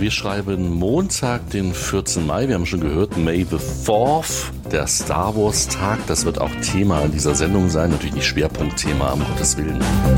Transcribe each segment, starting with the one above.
Wir schreiben Montag, den 14. Mai. Wir haben schon gehört, May the 4th, der Star Wars Tag. Das wird auch Thema in dieser Sendung sein. Natürlich nicht Schwerpunktthema, um Gottes Willen.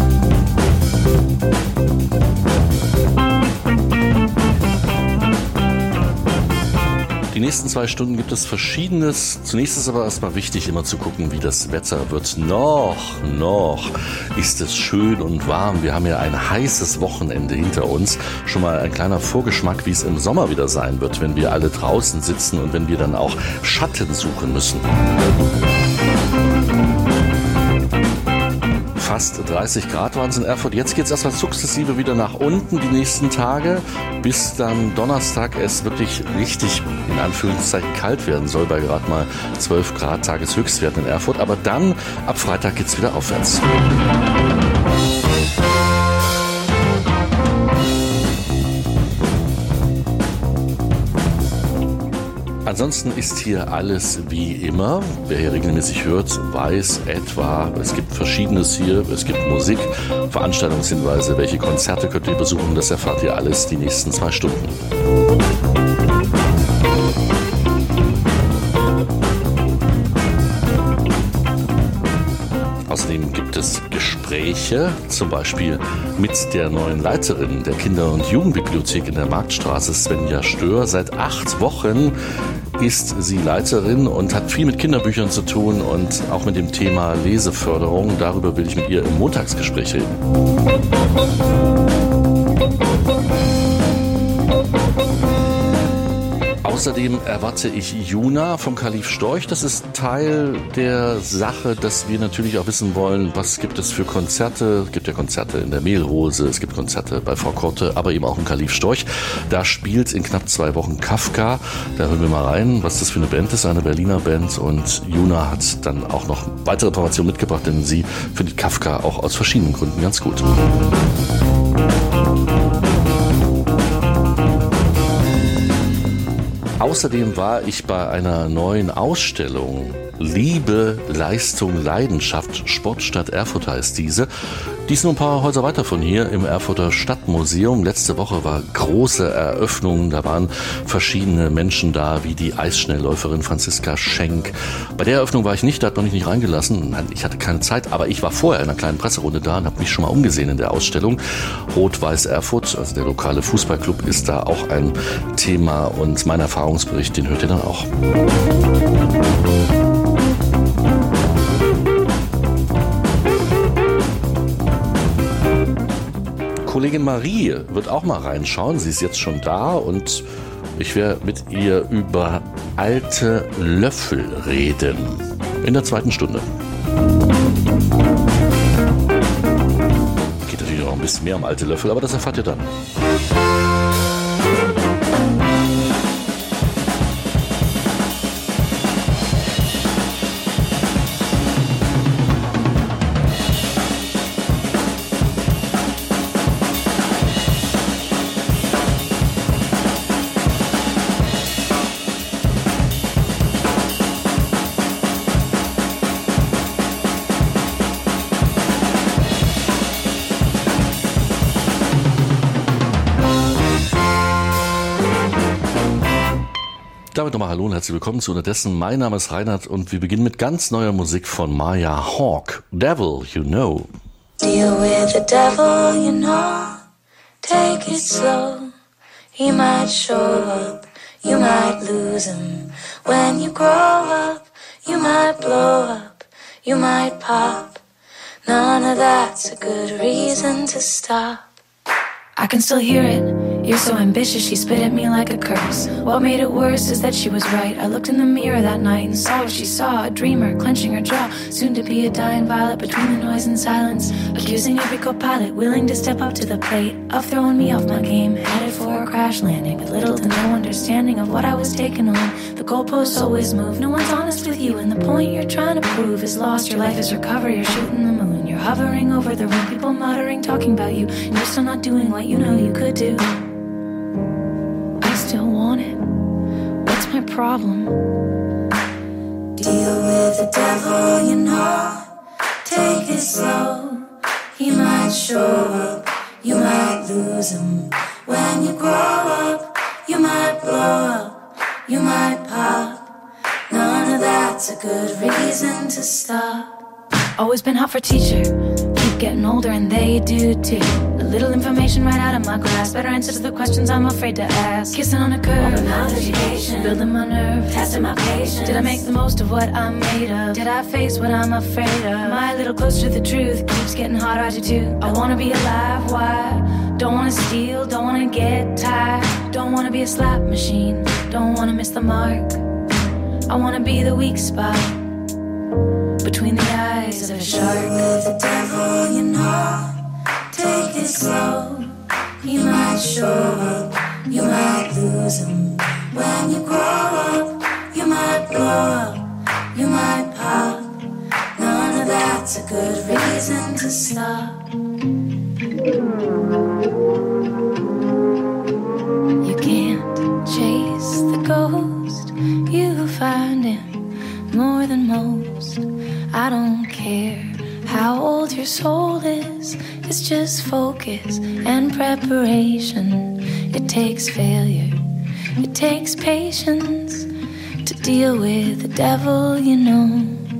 Die nächsten 2 Stunden gibt es Verschiedenes. Zunächst ist aber erstmal wichtig, immer zu gucken, wie das Wetter wird. Noch ist es schön und warm. Wir haben ja ein heißes Wochenende hinter uns. Schon mal ein kleiner Vorgeschmack, wie es im Sommer wieder sein wird, wenn wir alle draußen sitzen und wenn wir dann auch Schatten suchen müssen. Fast 30 Grad waren es in Erfurt. Jetzt geht es erstmal sukzessive wieder nach unten die nächsten Tage, bis dann Donnerstag es wirklich richtig, in Anführungszeichen, kalt werden soll, bei gerade mal 12 Grad Tageshöchstwerten in Erfurt. Aber dann, ab Freitag, geht es wieder aufwärts. Ansonsten ist hier alles wie immer. Wer hier regelmäßig hört, weiß etwa, es gibt Verschiedenes hier. Es gibt Musik, Veranstaltungshinweise, welche Konzerte könnt ihr besuchen. Das erfahrt ihr alles die nächsten 2 Stunden. Außerdem gibt es Gespräche, zum Beispiel mit der neuen Leiterin der Kinder- und Jugendbibliothek in der Marktstraße, Svenja Stör. Seit 8 Wochen ist sie Leiterin und hat viel mit Kinderbüchern zu tun und auch mit dem Thema Leseförderung. Darüber will ich mit ihr im Montagsgespräch reden. Außerdem erwarte ich Juna vom Kalif Storch. Das ist Teil der Sache, dass wir natürlich auch wissen wollen, was gibt es für Konzerte. Es gibt ja Konzerte in der Mehlrose, es gibt Konzerte bei Frau Korte, aber eben auch im Kalif Storch. Da spielt in knapp 2 Wochen Kafka. Da hören wir mal rein, was das für eine Band ist, eine Berliner Band. Und Juna hat dann auch noch weitere Informationen mitgebracht, denn sie findet Kafka auch aus verschiedenen Gründen ganz gut. Außerdem war ich bei einer neuen Ausstellung. Liebe, Leistung, Leidenschaft, Sportstadt Erfurt heißt diese. Die ist nur ein paar Häuser weiter von hier im Erfurter Stadtmuseum. Letzte Woche war große Eröffnung. Da waren verschiedene Menschen da, wie die Eisschnellläuferin Franziska Schenk. Bei der Eröffnung war ich nicht, da hat man mich nicht reingelassen. Nein, ich hatte keine Zeit, aber ich war vorher in einer kleinen Presserunde da und habe mich schon mal umgesehen in der Ausstellung. Rot-Weiß Erfurt, also der lokale Fußballclub, ist da auch ein Thema und mein Erfahrungsbericht, den hört ihr dann auch. Kollegin Marie wird auch mal reinschauen. Sie ist jetzt schon da und ich werde mit ihr über alte Löffel reden. In der 2. Stunde. Geht natürlich noch ein bisschen mehr um alte Löffel, aber das erfahrt ihr dann. Damit nochmal hallo und herzlich willkommen zu Unterdessen. Mein Name ist Reinhard und wir beginnen mit ganz neuer Musik von Maya Hawke. Devil, you know. Deal with the devil, you know. Take it slow. He might show up. You might lose him. When you grow up, you might blow up. You might pop. None of that's a good reason to stop. I can still hear it. You're so ambitious, she spit at me like a curse. What made it worse is that she was right. I looked in the mirror that night and saw what she saw. A dreamer, clenching her jaw. Soon to be a dying violet between the noise and silence. Accusing every co-pilot, willing to step up to the plate of throwing me off my game. Headed for a crash landing, with little to no understanding of what I was taking on. The goalposts always move, no one's honest with you. And the point you're trying to prove is lost. Your life is recovered, you're shooting the moon. You're hovering over the room, people muttering, talking about you. And you're still not doing what you know you could do. Still want it? What's my problem? Deal with the devil, you know. Take it slow. He might show up. You might lose him. When you grow up, up, you might pop. None of that's a good reason to stop. Always been hot for teacher. Keep getting older and they do too. A little information right out of my class. Better answers to the questions I'm afraid to ask. Kissing on a curve, education, building my nerve, testing my patience. Did I make the most of what I'm made of? Did I face what I'm afraid of? Am I a little closer to the truth? Keeps getting harder, I do too. I wanna be alive, why? Don't wanna steal, don't wanna get tired. Don't wanna be a slot machine, don't wanna miss the mark. I wanna be the weak spot between the eyes of a shark. With the devil, you know, take it slow. He might show up, you might lose him. When you grow up, you might blow up, you might pop. None of that's a good reason to stop. You can't chase the ghost, you find him more than most. I don't care how old your soul is, it's just focus and preparation. It takes failure, it takes patience to deal with the devil, you know.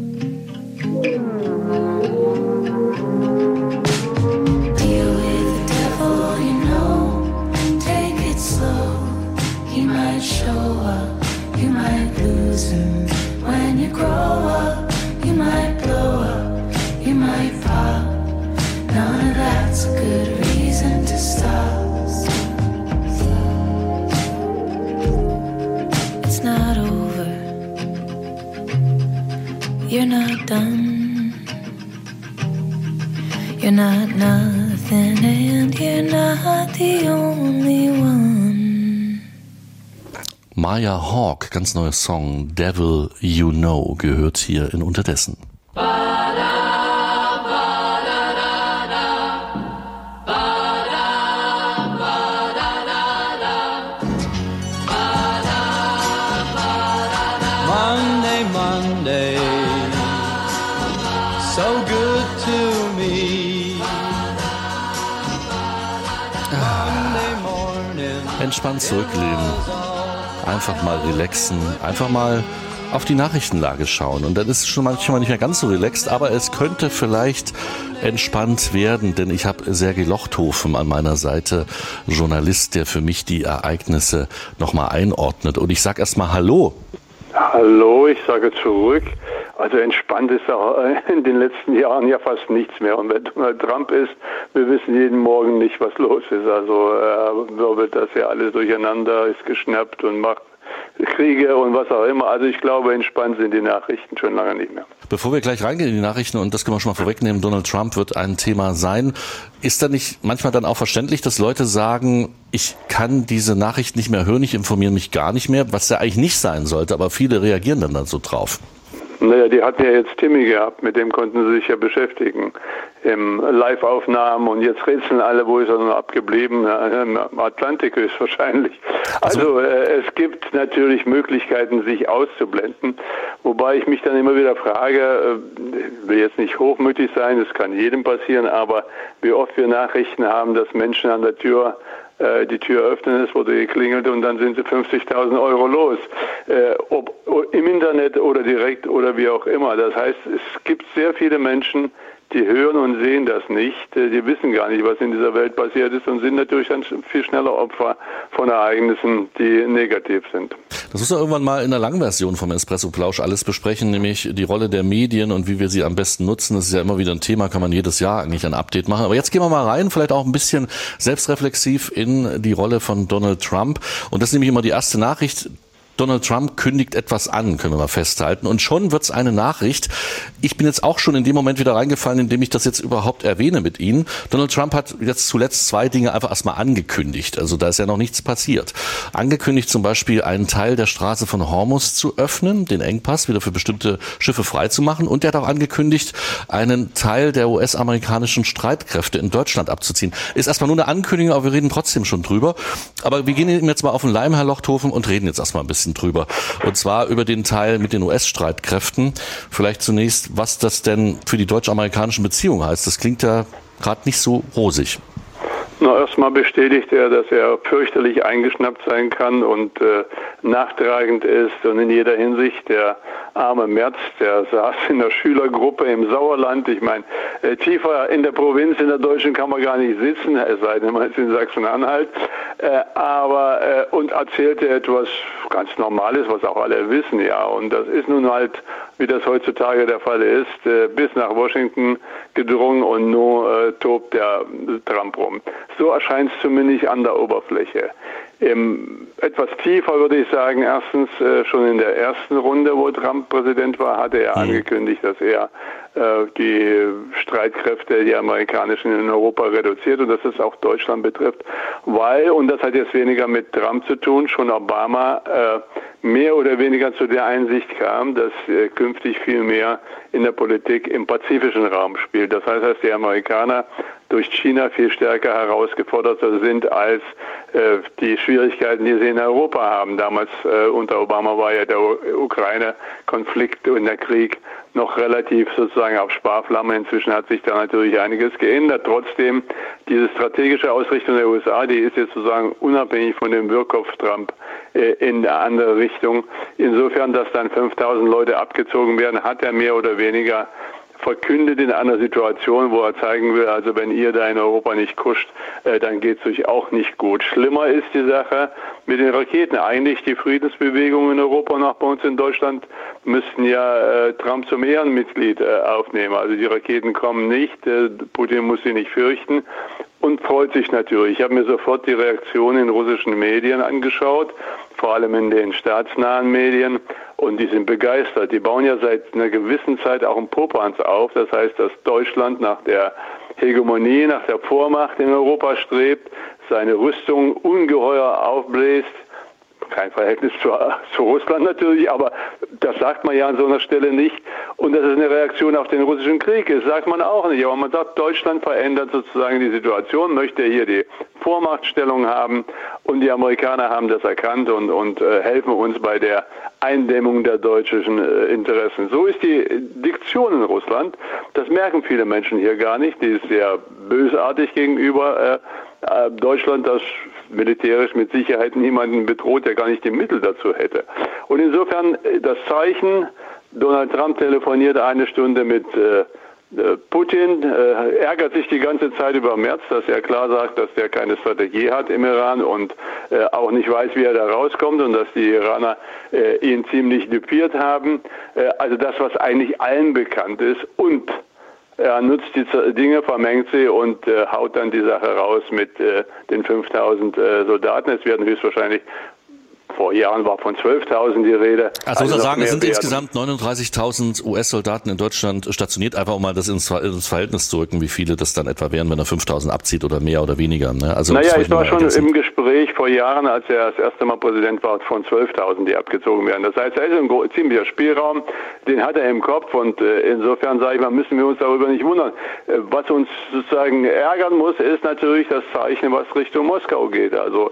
Deal with the devil, you know. Take it slow, he might show up, you might lose him. When you grow up, you might blow up, you might pop. None of that's a good reason to stop. It's not over, you're not done. You're not nothing and you're not the only one. Maya Hawke, ganz neuer Song, Devil You Know, gehört hier in Unterdessen. Monday, Monday, so good to me. Monday morning. Entspannt zurücklehnen, einfach mal relaxen, einfach mal auf die Nachrichtenlage schauen. Und dann ist es schon manchmal nicht mehr ganz so relaxed, aber es könnte vielleicht entspannt werden, denn ich habe Sergei Lochthofen an meiner Seite, Journalist, der für mich die Ereignisse nochmal einordnet. Und ich sage erstmal Hallo. Hallo, ich sage zurück. Also entspannt ist auch in den letzten Jahren ja fast nichts mehr. Und wenn Donald Trump ist, wir wissen jeden Morgen nicht, was los ist. Also wirbelt das ja alles durcheinander, ist geschnappt und macht Kriege und was auch immer. Also ich glaube, entspannt sind die Nachrichten schon lange nicht mehr. Bevor wir gleich reingehen in die Nachrichten, und das können wir schon mal vorwegnehmen, Donald Trump wird ein Thema sein. Ist da nicht manchmal dann auch verständlich, dass Leute sagen, ich kann diese Nachrichten nicht mehr hören, ich informiere mich gar nicht mehr, was ja eigentlich nicht sein sollte, aber viele reagieren dann so drauf? Naja, die hatten ja jetzt Timmy gehabt, mit dem konnten sie sich ja beschäftigen. Im Live-Aufnahmen und jetzt rätseln alle, wo ist er noch abgeblieben? Im Atlantik höchstwahrscheinlich. Also es gibt natürlich Möglichkeiten, sich auszublenden, wobei ich mich dann immer wieder frage, ich will jetzt nicht hochmütig sein, das kann jedem passieren, aber wie oft wir Nachrichten haben, dass Menschen an der Tür die Tür öffnen, es wurde geklingelt und dann sind sie 50.000 Euro los. Ob im Internet oder direkt oder wie auch immer. Das heißt, es gibt sehr viele Menschen, die hören und sehen das nicht. Die wissen gar nicht, was in dieser Welt passiert ist und sind natürlich dann viel schneller Opfer von Ereignissen, die negativ sind. Das muss ja irgendwann mal in der Langversion vom Espresso-Plausch alles besprechen, nämlich die Rolle der Medien und wie wir sie am besten nutzen. Das ist ja immer wieder ein Thema, kann man jedes Jahr eigentlich ein Update machen. Aber jetzt gehen wir mal rein, vielleicht auch ein bisschen selbstreflexiv in die Rolle von Donald Trump. Und das ist nämlich immer die erste Nachricht. Donald Trump kündigt etwas an, können wir mal festhalten. Und schon wird's eine Nachricht. Ich bin jetzt auch schon in dem Moment wieder reingefallen, in dem ich das jetzt überhaupt erwähne mit Ihnen. Donald Trump hat jetzt zuletzt zwei Dinge einfach erstmal angekündigt. Also da ist ja noch nichts passiert. Angekündigt zum Beispiel, einen Teil der Straße von Hormuz zu öffnen, den Engpass wieder für bestimmte Schiffe freizumachen. Und er hat auch angekündigt, einen Teil der US-amerikanischen Streitkräfte in Deutschland abzuziehen. Ist erstmal nur eine Ankündigung, aber wir reden trotzdem schon drüber. Aber wir gehen ihm jetzt mal auf den Leim, Herr Lochthofen, und reden jetzt erstmal ein bisschen drüber. Und zwar über den Teil mit den US-Streitkräften. Vielleicht zunächst, was das denn für die deutsch-amerikanischen Beziehungen heißt. Das klingt ja gerade nicht so rosig. Na, erst Erstmal bestätigt er, dass er fürchterlich eingeschnappt sein kann und nachtragend ist und in jeder Hinsicht. Der arme Merz, der saß in der Schülergruppe im Sauerland. Ich meine, tiefer in der Provinz, in der Deutschen kann man gar nicht sitzen, es sei denn, man ist in Sachsen-Anhalt. Und erzählte etwas ganz Normales, was auch alle wissen, ja. Und das ist nun halt, wie das heutzutage der Fall ist, bis nach Washington gedrungen und nun tobt der Trump rum. So erscheint es zumindest an der Oberfläche. Etwas tiefer würde ich sagen, erstens schon in der ersten Runde, wo Trump Präsident war, hatte er angekündigt, dass er die Streitkräfte, die amerikanischen in Europa reduziert und dass es auch Deutschland betrifft, weil, und das hat jetzt weniger mit Trump zu tun, schon Obama mehr oder weniger zu der Einsicht kam, dass künftig viel mehr in der Politik im pazifischen Raum spielt. Das heißt, dass die Amerikaner durch China viel stärker herausgefordert sind als die Schwierigkeiten, die sie in Europa haben. Damals unter Obama war ja der Ukraine-Konflikt und der Krieg noch relativ sozusagen auf Sparflamme. Inzwischen hat sich da natürlich einiges geändert. Trotzdem, diese strategische Ausrichtung der USA, die ist jetzt sozusagen unabhängig von dem Wirrkopf-Trump in eine andere Richtung. Insofern, dass dann 5000 Leute abgezogen werden, hat er mehr oder weniger verkündet in einer Situation, wo er zeigen will, also wenn ihr da in Europa nicht kuscht, dann geht es euch auch nicht gut. Schlimmer ist die Sache mit den Raketen. Eigentlich die Friedensbewegung in Europa und auch bei uns in Deutschland müssten ja Trump zum Ehrenmitglied aufnehmen. Also die Raketen kommen nicht, Putin muss sie nicht fürchten und freut sich natürlich. Ich habe mir sofort die Reaktion in russischen Medien angeschaut, vor allem in den staatsnahen Medien, und die sind begeistert. Die bauen ja seit einer gewissen Zeit auch einen Popanz auf. Das heißt, dass Deutschland nach der Hegemonie, nach der Vormacht in Europa strebt, seine Rüstung ungeheuer aufbläst. Kein Verhältnis zu Russland natürlich, aber das sagt man ja an so einer Stelle nicht. Und das ist eine Reaktion auf den russischen Krieg. Das sagt man auch nicht. Aber man sagt, Deutschland verändert sozusagen die Situation, möchte hier die Vormachtstellung haben. Und die Amerikaner haben das erkannt und helfen uns bei der Eindämmung der deutschen Interessen. So ist die Diktion in Russland. Das merken viele Menschen hier gar nicht. Die ist sehr bösartig gegenüber Deutschland, das militärisch mit Sicherheit niemanden bedroht, der gar nicht die Mittel dazu hätte. Und insofern das Zeichen, Donald Trump telefoniert eine Stunde mit Putin, ärgert sich die ganze Zeit über Merz, dass er klar sagt, dass der keine Strategie hat im Iran und auch nicht weiß, wie er da rauskommt und dass die Iraner ihn ziemlich düpiert haben. Also das, was eigentlich allen bekannt ist, und er nutzt die Dinge, vermengt sie und haut dann die Sache raus mit den 5000 Soldaten. Es werden höchstverwahrscheinlich, vor Jahren war von 12.000 die Rede. Also muss man sagen, es sind insgesamt 39.000 US-Soldaten in Deutschland stationiert, einfach um mal das ins Verhältnis zu rücken, wie viele das dann etwa wären, wenn er 5.000 abzieht oder mehr oder weniger. Ne? Also naja, ich war schon im Gespräch vor Jahren, als er das erste Mal Präsident war, von 12.000, die abgezogen werden. Das heißt, er ist ein ziemlicher Spielraum, den hat er im Kopf und insofern sage ich mal, müssen wir uns darüber nicht wundern. Was uns sozusagen ärgern muss, ist natürlich das Zeichen, was Richtung Moskau geht. Also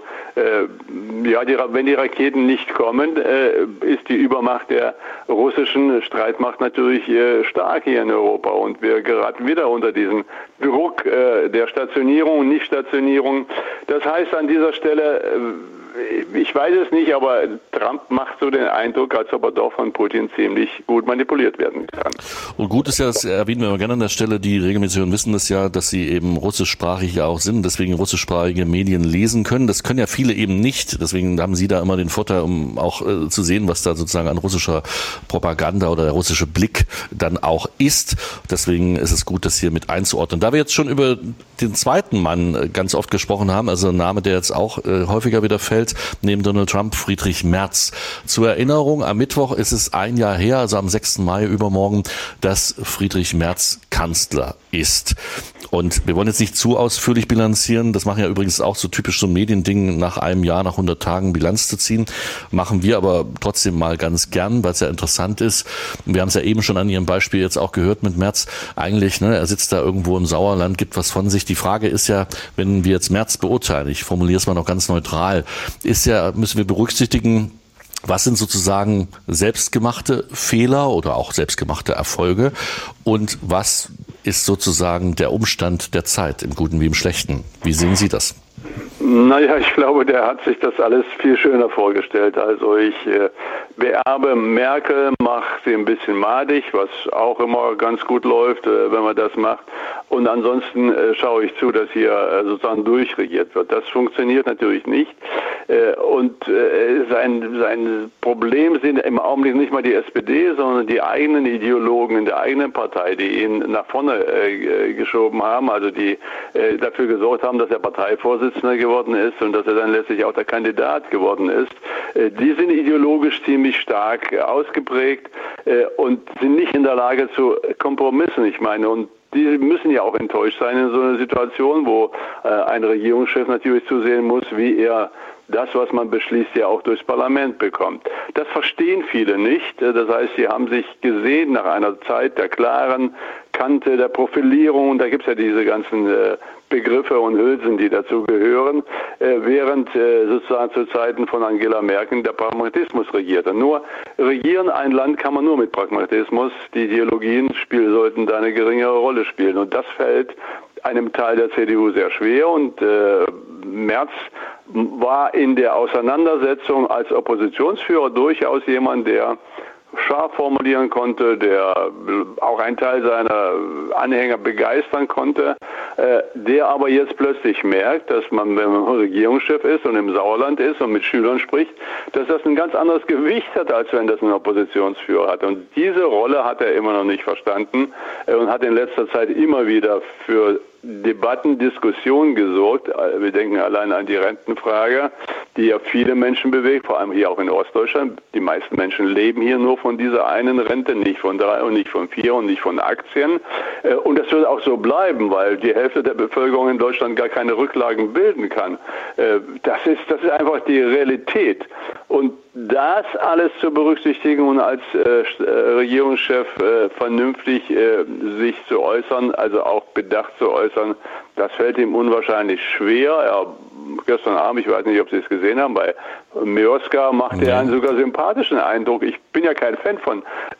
wenn die Raketen nicht kommen, ist die Übermacht der russischen Streitmacht natürlich stark hier in Europa und wir geraten wieder unter diesen Druck der Stationierung, Nichtstationierung. Das heißt an dieser Stelle, ich weiß es nicht, aber Trump macht so den Eindruck, als ob er doch von Putin ziemlich gut manipuliert werden kann. Und gut ist ja, das erwähnen wir gerne an der Stelle, die regelmäßig hören, wissen das ja, dass sie eben russischsprachig ja auch sind, deswegen russischsprachige Medien lesen können. Das können ja viele eben nicht, deswegen haben Sie da immer den Vorteil, um auch zu sehen, was da sozusagen an russischer Propaganda oder der russische Blick dann auch ist. Deswegen ist es gut, das hier mit einzuordnen. Da wir jetzt schon über den zweiten Mann ganz oft gesprochen haben, also ein Name, der jetzt auch häufiger wieder fällt, neben Donald Trump, Friedrich Merz. Zur Erinnerung, am Mittwoch ist es ein Jahr her, also am 6. Mai übermorgen, dass Friedrich Merz Kanzler ist. Und wir wollen jetzt nicht zu ausführlich bilanzieren, das machen ja übrigens auch so typisch so Mediending, nach einem Jahr, nach 100 Tagen Bilanz zu ziehen, machen wir aber trotzdem mal ganz gern, weil es ja interessant ist. Wir haben es ja eben schon an Ihrem Beispiel jetzt auch gehört mit Merz, eigentlich, ne, er sitzt da irgendwo im Sauerland, gibt was von sich. Die Frage ist ja, wenn wir jetzt Merz beurteilen, ich formuliere es mal noch ganz neutral, müssen wir berücksichtigen, was sind sozusagen selbstgemachte Fehler oder auch selbstgemachte Erfolge und was ist sozusagen der Umstand der Zeit, im Guten wie im Schlechten? Wie sehen Sie das? Naja, ich glaube, der hat sich das alles viel schöner vorgestellt. Also ich beerbe Merkel, mache sie ein bisschen madig, was auch immer ganz gut läuft, wenn man das macht. Und ansonsten schaue ich zu, dass hier sozusagen durchregiert wird. Das funktioniert natürlich nicht. Und sein Problem sind im Augenblick nicht mal die SPD, sondern die eigenen Ideologen in der eigenen Partei, die ihn nach vorne geschoben haben, also die dafür gesorgt haben, dass er Parteivorsitzender geworden ist und dass er dann letztlich auch der Kandidat geworden ist. Die sind ideologisch ziemlich stark ausgeprägt und sind nicht in der Lage zu Kompromissen. Ich meine, und die müssen ja auch enttäuscht sein in so einer Situation, wo ein Regierungschef natürlich zusehen muss, wie er das, was man beschließt, ja auch durchs Parlament bekommt. Das verstehen viele nicht. Das heißt, sie haben sich gesehen nach einer Zeit der klaren Kante, der Profilierung. Da gibt es ja diese ganzen Begriffe und Hülsen, die dazu gehören, während sozusagen zu Zeiten von Angela Merkel der Pragmatismus regierte. Nur regieren ein Land kann man nur mit Pragmatismus. Die Ideologien sollten da eine geringere Rolle spielen. Und das fällt einem Teil der CDU sehr schwer. Und Merz war in der Auseinandersetzung als Oppositionsführer durchaus jemand, der scharf formulieren konnte, der auch einen Teil seiner Anhänger begeistern konnte, der aber jetzt plötzlich merkt, dass man, wenn man Regierungschef ist und im Sauerland ist und mit Schülern spricht, dass das ein ganz anderes Gewicht hat, als wenn das ein Oppositionsführer hat. Und diese Rolle hat er immer noch nicht verstanden und hat in letzter Zeit immer wieder für Debatten, Diskussionen gesorgt. Wir denken allein an die Rentenfrage, die ja viele Menschen bewegt, vor allem hier auch in Ostdeutschland. Die meisten Menschen leben hier nur von dieser einen Rente, nicht von 3 und nicht von 4 und nicht von Aktien. Und das wird auch so bleiben, weil die Hälfte der Bevölkerung in Deutschland gar keine Rücklagen bilden kann. Das ist einfach die Realität. Und das alles zu berücksichtigen und als Regierungschef vernünftig sich zu äußern, also auch bedacht zu äußern, das fällt ihm unwahrscheinlich schwer. Gestern Abend, ich weiß nicht, ob Sie es gesehen haben, bei Mioska machte er einen sogar sympathischen Eindruck. Ich bin ja kein Fan von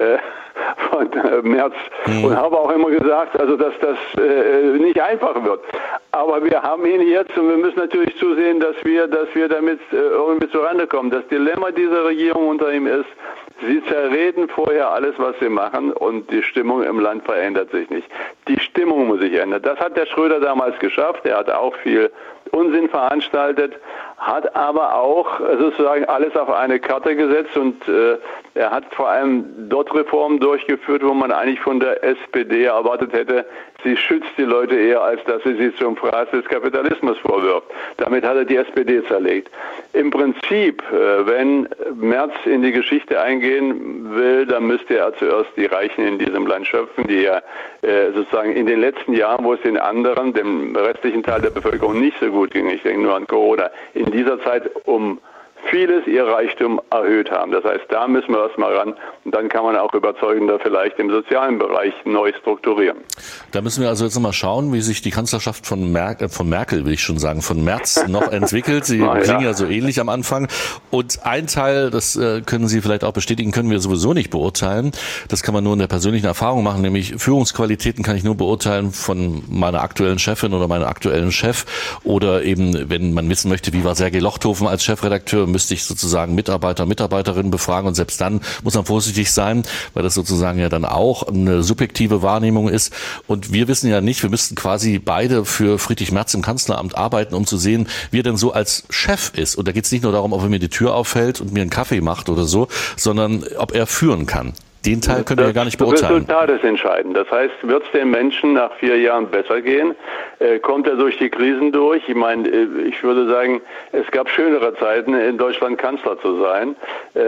Merz und habe auch immer gesagt, also dass das nicht einfach wird. Aber wir haben ihn jetzt und wir müssen natürlich zusehen, dass wir damit irgendwie zurande kommen. Das Dilemma dieser Regierung unter ihm ist, sie zerreden vorher alles, was sie machen und die Stimmung im Land verändert sich nicht. Die Stimmung muss sich ändern. Das hat der Schröder damals geschafft. Er hat auch viel Unsinn veranstaltet, hat aber auch sozusagen alles auf eine Karte gesetzt und er hat vor allem dort Reformen durchgeführt, wo man eigentlich von der SPD erwartet hätte, sie schützt die Leute eher, als dass sie zum Fraß des Kapitalismus vorwirft. Damit hat er die SPD zerlegt. Im Prinzip, wenn Merz in die Geschichte eingehen will, dann müsste er zuerst die Reichen in diesem Land schöpfen, die ja sozusagen in den letzten Jahren, wo es den anderen, dem restlichen Teil der Bevölkerung nicht so gut ging, ich denke nur an Corona, in dieser Zeit um vieles ihr Reichtum erhöht haben. Das heißt, da müssen wir erstmal ran und dann kann man auch überzeugender vielleicht im sozialen Bereich neu strukturieren. Da müssen wir also jetzt nochmal schauen, wie sich die Kanzlerschaft von Merkel, will ich schon sagen, von Merz noch entwickelt. Sie klingen ja so ähnlich am Anfang. Und ein Teil, das können Sie vielleicht auch bestätigen, können wir sowieso nicht beurteilen. Das kann man nur in der persönlichen Erfahrung machen, nämlich Führungsqualitäten kann ich nur beurteilen von meiner aktuellen Chefin oder meinem aktuellen Chef. Oder eben, wenn man wissen möchte, wie war Sergej Lochthofen als Chefredakteur, müsste ich sozusagen Mitarbeiter, Mitarbeiterinnen befragen und selbst dann muss man vorsichtig sein, weil das sozusagen ja dann auch eine subjektive Wahrnehmung ist. Und wir wissen ja nicht, wir müssten quasi beide für Friedrich Merz im Kanzleramt arbeiten, um zu sehen, wie er denn so als Chef ist. Und da geht es nicht nur darum, ob er mir die Tür aufhält und mir einen Kaffee macht oder so, sondern ob er führen kann. Den Teil können wir ja gar nicht beurteilen. Das Resultat ist entscheidend. Das heißt, wird es den Menschen nach 4 Jahren besser gehen? Kommt er durch die Krisen durch? Ich meine, ich würde sagen, es gab schönere Zeiten, in Deutschland Kanzler zu sein.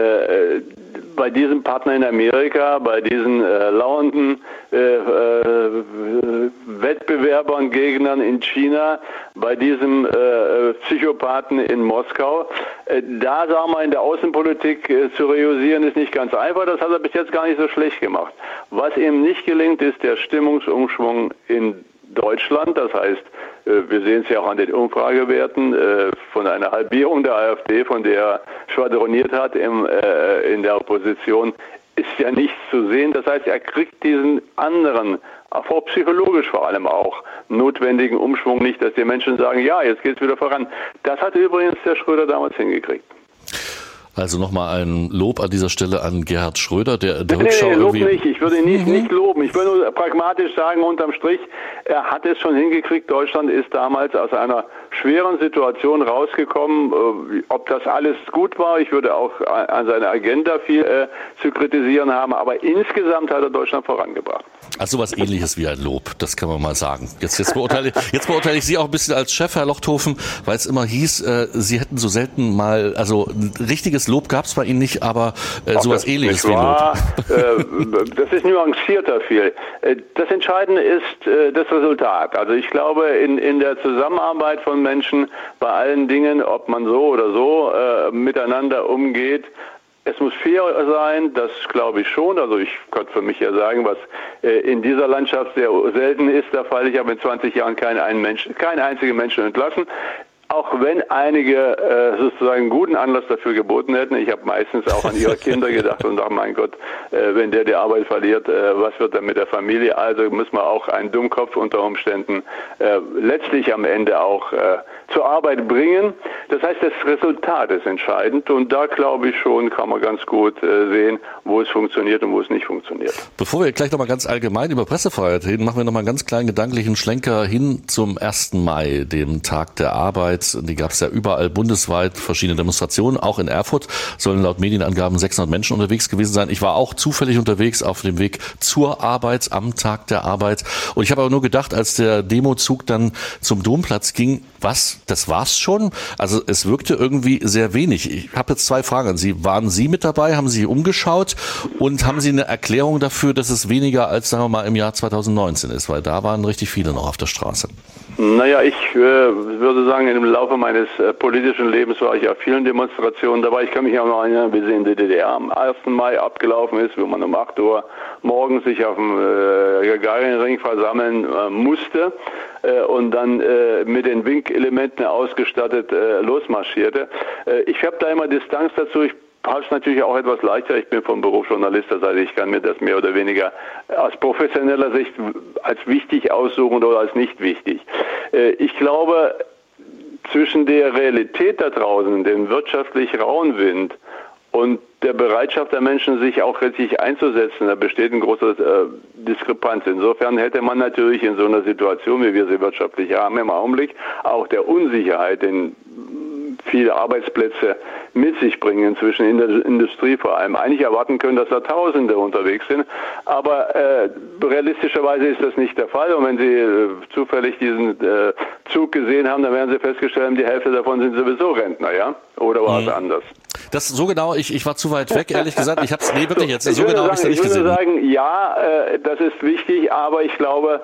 Bei diesem Partner in Amerika, bei diesen lauernden Wettbewerbern, Gegnern in China, bei diesem Psychopathen in Moskau, da sagen wir in der Außenpolitik zu realisieren, ist nicht ganz einfach. Das hat er bis jetzt gar nicht so schlecht gemacht. Was ihm nicht gelingt, ist der Stimmungsumschwung in Deutschland. Das heißt, wir sehen es ja auch an den Umfragewerten von einer Halbierung der AfD, von der er schwadroniert hat in der Opposition, ist ja nichts zu sehen. Das heißt, er kriegt diesen anderen, auch psychologisch vor allem auch, notwendigen Umschwung nicht, dass die Menschen sagen, ja, jetzt geht's wieder voran. Das hat übrigens der Schröder damals hingekriegt. Also nochmal ein Lob an dieser Stelle an Gerhard Schröder, der Nee, Lob nicht. Ich würde ihn nicht loben. Ich würde nur pragmatisch sagen, unterm Strich, er hat es schon hingekriegt. Deutschland ist damals aus einer schweren Situation rausgekommen. Ob das alles gut war, ich würde auch an seiner Agenda viel zu kritisieren haben. Aber insgesamt hat er Deutschland vorangebracht. Also sowas Ähnliches wie ein Lob, das kann man mal sagen. Jetzt beurteile ich Sie auch ein bisschen als Chef, Herr Lochthofen, weil es immer hieß, Sie hätten so selten mal, also ein richtiges Lob gab es bei Ihnen nicht, aber sowas Ähnliches wie Lob. Das ist nuancierter viel. Das Entscheidende ist das Resultat. Also ich glaube, in der Zusammenarbeit von Menschen bei allen Dingen, ob man so oder so miteinander umgeht, es muss fair sein, das glaube ich schon. Also ich kann für mich ja sagen, was in dieser Landschaft sehr selten ist der Fall. Ich habe in 20 Jahren keinen einzigen Menschen entlassen. Auch wenn einige sozusagen guten Anlass dafür geboten hätten. Ich habe meistens auch an ihre Kinder gedacht und dachte, mein Gott, wenn der die Arbeit verliert, was wird dann mit der Familie? Also muss man auch einen Dummkopf unter Umständen letztlich am Ende auch zur Arbeit bringen. Das heißt, das Resultat ist entscheidend und da glaube ich schon, kann man ganz gut sehen, wo es funktioniert und wo es nicht funktioniert. Bevor wir gleich nochmal ganz allgemein über Pressefreiheit reden, machen wir nochmal einen ganz kleinen gedanklichen Schlenker hin zum 1. Mai, dem Tag der Arbeit. Die gab es ja überall bundesweit, verschiedene Demonstrationen, auch in Erfurt sollen laut Medienangaben 600 Menschen unterwegs gewesen sein. Ich war auch zufällig unterwegs auf dem Weg zur Arbeit, am Tag der Arbeit. Und ich habe aber nur gedacht, als der Demozug dann zum Domplatz ging, was, das war's schon? Also es wirkte irgendwie sehr wenig. Ich habe jetzt 2 Fragen an Sie. Waren Sie mit dabei? Haben Sie umgeschaut? Und haben Sie eine Erklärung dafür, dass es weniger als, sagen wir mal, im Jahr 2019 ist? Weil da waren richtig viele noch auf der Straße. Naja, ich würde sagen, im Laufe meines politischen Lebens war ich auf vielen Demonstrationen dabei. Ich kann mich auch noch erinnern, wie sie in der DDR am 1. Mai abgelaufen ist, wo man um 8 Uhr morgens sich auf dem Gagarin-Ring versammeln musste und dann mit den Winkelementen ausgestattet losmarschierte. Ich habe da immer Distanz dazu. Ich habe es natürlich auch etwas leichter. Ich bin vom Beruf Journalist, das heißt, ich kann mir das mehr oder weniger aus professioneller Sicht als wichtig aussuchen oder als nicht wichtig. Ich glaube, zwischen der Realität da draußen, dem wirtschaftlich rauen Wind und der Bereitschaft der Menschen, sich auch richtig einzusetzen, da besteht eine große Diskrepanz. Insofern hätte man natürlich in so einer Situation, wie wir sie wirtschaftlich haben im Augenblick, auch der Unsicherheit, den viele Arbeitsplätze mit sich bringen, inzwischen in der Industrie vor allem, eigentlich erwarten können, dass da Tausende unterwegs sind. Aber realistischerweise ist das nicht der Fall. Und wenn Sie zufällig diesen Zug gesehen haben, dann werden Sie festgestellt haben, die Hälfte davon sind sowieso Rentner, ja? Oder war es anders? Das so genau, ich war zu weit weg, ehrlich gesagt. Ich hab's wirklich jetzt so genau habe ich es nicht gesehen. Ich würde sagen, ja, das ist wichtig, aber ich glaube,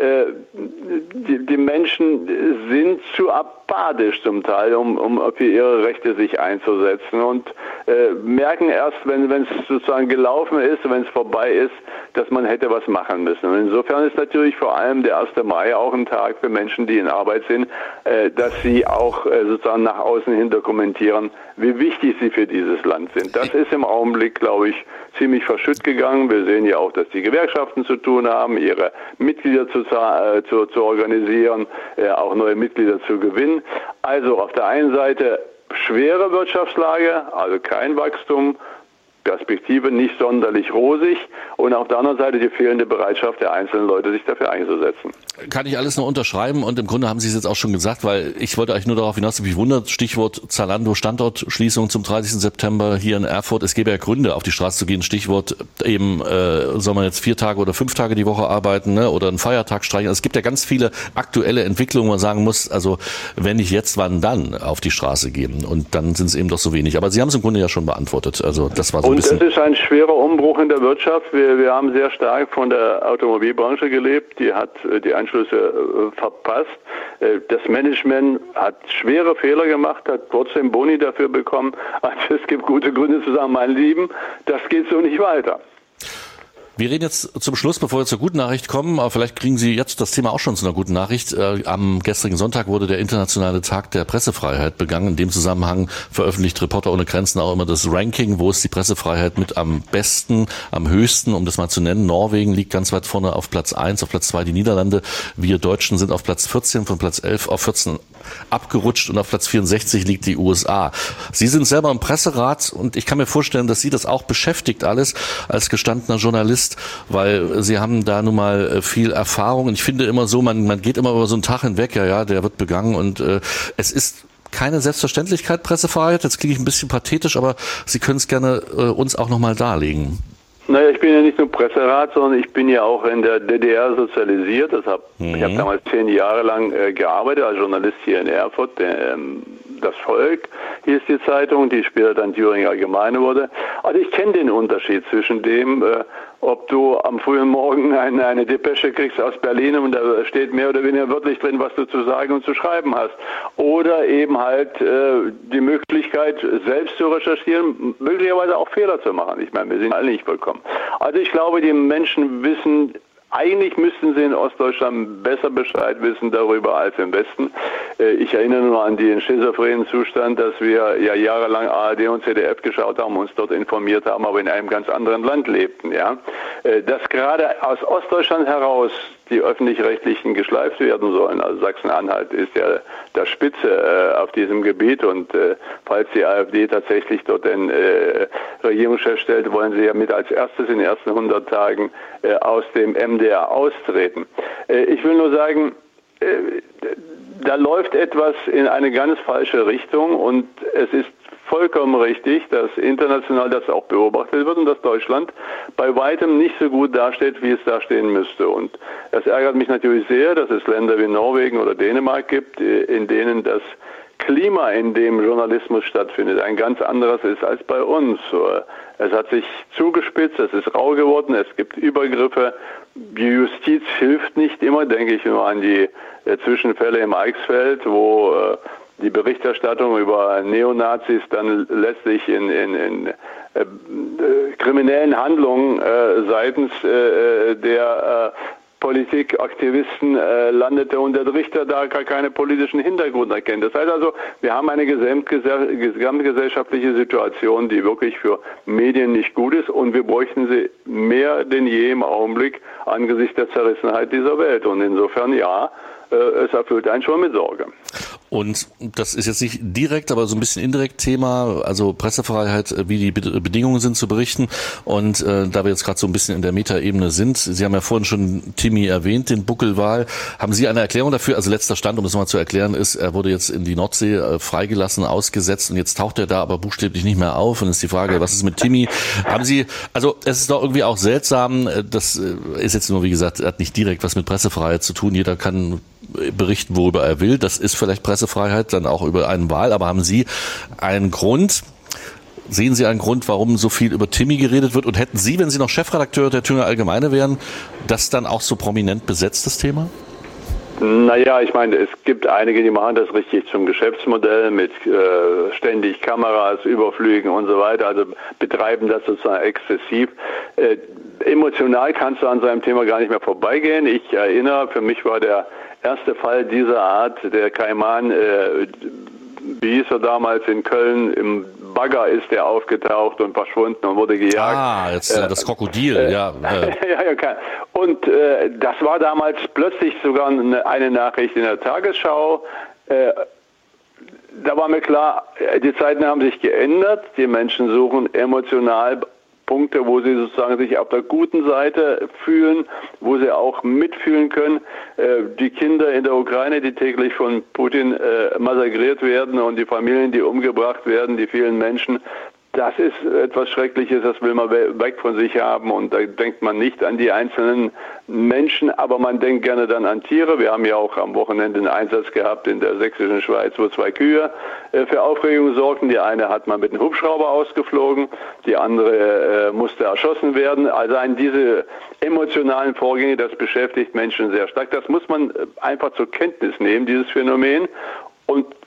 die Menschen sind zu apathisch zum Teil, um für ihre Rechte sich einzusetzen und merken erst, wenn es sozusagen gelaufen ist, wenn es vorbei ist, dass man hätte was machen müssen. Und insofern ist natürlich vor allem der 1. Mai auch ein Tag für Menschen, die in Arbeit sind, dass sie auch sozusagen nach außen hin dokumentieren, wie wichtig sie für dieses Land sind. Das ist im Augenblick, glaube ich, ziemlich verschütt gegangen. Wir sehen ja auch, dass die Gewerkschaften zu tun haben, ihre Mitglieder zu organisieren, auch neue Mitglieder zu gewinnen. Also auf der einen Seite schwere Wirtschaftslage, also kein Wachstum, Perspektive nicht sonderlich rosig und auf der anderen Seite die fehlende Bereitschaft der einzelnen Leute, sich dafür einzusetzen. Kann ich alles nur unterschreiben und im Grunde haben Sie es jetzt auch schon gesagt, weil ich wollte eigentlich nur darauf hinaus, mich wundert, Stichwort Zalando Standortschließung zum 30. September hier in Erfurt. Es gäbe ja Gründe, auf die Straße zu gehen. Stichwort eben, soll man jetzt 4 Tage oder 5 Tage die Woche arbeiten, ne? Oder einen Feiertag streichen. Also es gibt ja ganz viele aktuelle Entwicklungen, wo man sagen muss, also wenn nicht jetzt, wann dann auf die Straße gehen? Und dann sind es eben doch so wenig. Aber Sie haben es im Grunde ja schon beantwortet. Also das war so. Und das ist ein schwerer Umbruch in der Wirtschaft. Wir haben sehr stark von der Automobilbranche gelebt. Die hat die Anschlüsse verpasst. Das Management hat schwere Fehler gemacht, hat trotzdem Boni dafür bekommen. Also es gibt gute Gründe zu sagen, mein Lieben, das geht so nicht weiter. Wir reden jetzt zum Schluss, bevor wir zur guten Nachricht kommen, aber vielleicht kriegen Sie jetzt das Thema auch schon zu einer guten Nachricht. Am gestrigen Sonntag wurde der internationale Tag der Pressefreiheit begangen. In dem Zusammenhang veröffentlicht Reporter ohne Grenzen auch immer das Ranking, wo ist die Pressefreiheit mit am besten, am höchsten, um das mal zu nennen. Norwegen liegt ganz weit vorne auf Platz 1, auf Platz 2 die Niederlande. Wir Deutschen sind auf Platz 14, von Platz 11 auf 14 abgerutscht und auf Platz 64 liegt die USA. Sie sind selber im Presserat und ich kann mir vorstellen, dass Sie das auch beschäftigt alles als gestandener Journalist, weil Sie haben da nun mal viel Erfahrung. Und ich finde immer so, man geht immer über so einen Tag hinweg, ja, der wird begangen und es ist keine Selbstverständlichkeit, Pressefreiheit. Jetzt klinge ich ein bisschen pathetisch, aber Sie können es gerne uns auch nochmal darlegen. Naja, ich bin ja nicht nur Presserat, sondern ich bin ja auch in der DDR sozialisiert. Ich habe damals 10 Jahre lang gearbeitet als Journalist hier in Erfurt. Das Volk hieß die Zeitung, die später dann Thüringer Allgemeine wurde. Also ich kenne den Unterschied zwischen dem, ob du am frühen Morgen eine Depesche kriegst aus Berlin und da steht mehr oder weniger wörtlich drin, was du zu sagen und zu schreiben hast. Oder eben halt die Möglichkeit, selbst zu recherchieren, möglicherweise auch Fehler zu machen. Ich meine, wir sind alle nicht vollkommen. Also ich glaube, die Menschen wissen, eigentlich müssten sie in Ostdeutschland besser Bescheid wissen darüber als im Westen. Ich erinnere nur an den schizophrenen Zustand, dass wir ja jahrelang ARD und ZDF geschaut haben, uns dort informiert haben, aber in einem ganz anderen Land lebten. Ja, dass gerade aus Ostdeutschland heraus die Öffentlich-Rechtlichen geschleift werden sollen. Also Sachsen-Anhalt ist ja der Spitze auf diesem Gebiet und falls die AfD tatsächlich dort den Regierungschef stellt, wollen sie ja mit als erstes in den ersten 100 Tagen aus dem MDR austreten. Ich will nur sagen, da läuft etwas in eine ganz falsche Richtung und es ist vollkommen richtig, dass international das auch beobachtet wird und dass Deutschland bei weitem nicht so gut dasteht, wie es dastehen müsste. Und das ärgert mich natürlich sehr, dass es Länder wie Norwegen oder Dänemark gibt, in denen das Klima, in dem Journalismus stattfindet, ein ganz anderes ist als bei uns. Es hat sich zugespitzt, es ist rau geworden, es gibt Übergriffe. Die Justiz hilft nicht immer, denke ich nur an die Zwischenfälle im Eichsfeld, wo die Berichterstattung über Neonazis dann letztlich in kriminellen Handlungen seitens der Politikaktivisten landete und der Richter da gar keine politischen Hintergrund erkennt. Das heißt also, wir haben eine gesamtgesellschaftliche Situation, die wirklich für Medien nicht gut ist und wir bräuchten sie mehr denn je im Augenblick angesichts der Zerrissenheit dieser Welt. Und insofern ja, es erfüllt einen schon mit Sorge. Und das ist jetzt nicht direkt, aber so ein bisschen indirekt Thema, also Pressefreiheit, wie die Bedingungen sind zu berichten. Und da wir jetzt gerade so ein bisschen in der Metaebene sind, Sie haben ja vorhin schon Timmy erwähnt, den Buckelwal. Haben Sie eine Erklärung dafür? Also letzter Stand, um das mal zu erklären, ist, er wurde jetzt in die Nordsee freigelassen, ausgesetzt und jetzt taucht er da aber buchstäblich nicht mehr auf. Und ist die Frage, was ist mit Timmy? Haben Sie, also es ist doch irgendwie auch seltsam, das ist jetzt nur, wie gesagt, hat nicht direkt was mit Pressefreiheit zu tun. Jeder kann berichten, worüber er will. Das ist vielleicht Pressefreiheit, dann auch über einen Wahl. Aber haben Sie einen Grund, sehen Sie einen Grund, warum so viel über Timmy geredet wird? Und hätten Sie, wenn Sie noch Chefredakteur der Thüringer Allgemeine wären, das dann auch so prominent besetzt, das Thema? Naja, ich meine, es gibt einige, die machen das richtig zum Geschäftsmodell mit ständig Kameras, Überflügen und so weiter, also betreiben das sozusagen exzessiv. Emotional kannst du an seinem Thema gar nicht mehr vorbeigehen. Ich erinnere, für mich war der erste Fall dieser Art, der Kaiman, wie hieß er damals in Köln, im Bagger ist er aufgetaucht und verschwunden und wurde gejagt. Ah, jetzt das Krokodil, ja. Ja. Und das war damals plötzlich sogar eine Nachricht in der Tagesschau. Da war mir klar, die Zeiten haben sich geändert. Die Menschen suchen emotional Punkte, wo sie sozusagen sich auf der guten Seite fühlen, wo sie auch mitfühlen können. Die Kinder in der Ukraine, die täglich von Putin massakriert werden und die Familien, die umgebracht werden, die vielen Menschen, das ist etwas Schreckliches, das will man weg von sich haben und da denkt man nicht an die einzelnen Menschen, aber man denkt gerne dann an Tiere. Wir haben ja auch am Wochenende einen Einsatz gehabt in der sächsischen Schweiz, wo 2 Kühe für Aufregung sorgten. Die eine hat man mit einem Hubschrauber ausgeflogen, die andere musste erschossen werden. Also diese emotionalen Vorgänge, das beschäftigt Menschen sehr stark. Das muss man einfach zur Kenntnis nehmen, dieses Phänomen. Und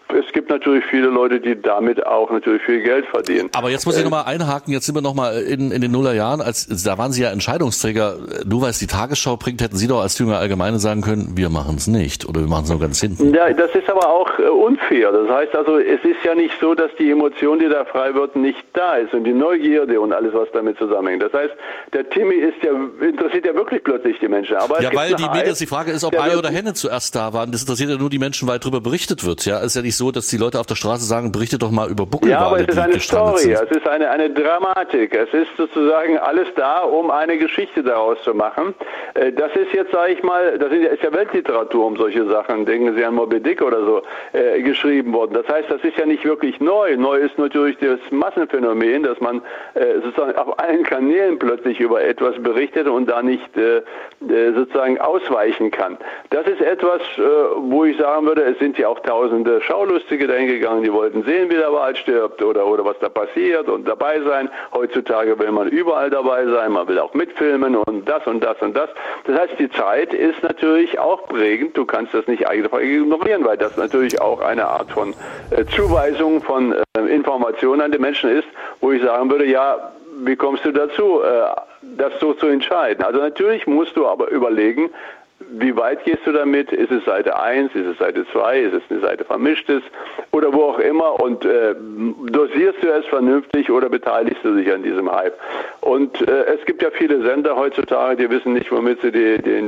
es gibt natürlich viele Leute, die damit auch natürlich viel Geld verdienen. Aber jetzt muss ich nochmal einhaken, jetzt sind wir nochmal in den Nullerjahren, da waren Sie ja Entscheidungsträger, nur weil es die Tagesschau bringt, hätten Sie doch als Thüringer Allgemeine sagen können, wir machen es nicht oder wir machen es nur ganz hinten. Ja, das ist aber auch unfair. Das heißt also, es ist ja nicht so, dass die Emotion, die da frei wird, nicht da ist und die Neugierde und alles, was damit zusammenhängt. Das heißt, der Timmy interessiert ja wirklich plötzlich die Menschen. Aber ja, weil die Frage ist, ob Ei oder Henne zuerst da waren. Das interessiert ja nur die Menschen, weil darüber berichtet wird. Ja, es ist ja nicht so, dass die Leute auf der Straße sagen, berichtet doch mal über Buckelwale. Ja, aber es ist eine Story, es ist eine Dramatik. Es ist sozusagen alles da, um eine Geschichte daraus zu machen. Das ist jetzt, sage ich mal, ist ja Weltliteratur um solche Sachen. Denken Sie an Moby Dick oder so, geschrieben worden. Das heißt, das ist ja nicht wirklich neu. Neu ist natürlich das Massenphänomen, dass man sozusagen auf allen Kanälen plötzlich über etwas berichtet und da nicht sozusagen ausweichen kann. Das ist etwas, wo ich sagen würde, es sind ja auch tausende Schaulustige dahin gegangen, die wollten sehen, wie der Wal stirbt oder was da passiert und dabei sein. Heutzutage will man überall dabei sein, man will auch mitfilmen und das und das und das. Das heißt, die Zeit ist natürlich auch prägend. Du kannst das nicht einfach ignorieren, weil das natürlich auch eine Art von Zuweisung von Informationen an die Menschen ist, wo ich sagen würde, ja, wie kommst du dazu, das so zu entscheiden? Also natürlich musst du aber überlegen, wie weit gehst du damit? Ist es Seite 1, ist es Seite 2, ist es eine Seite Vermischtes oder wo auch immer und dosierst du es vernünftig oder beteiligst du dich an diesem Hype? Und es gibt ja viele Sender heutzutage, die wissen nicht, womit sie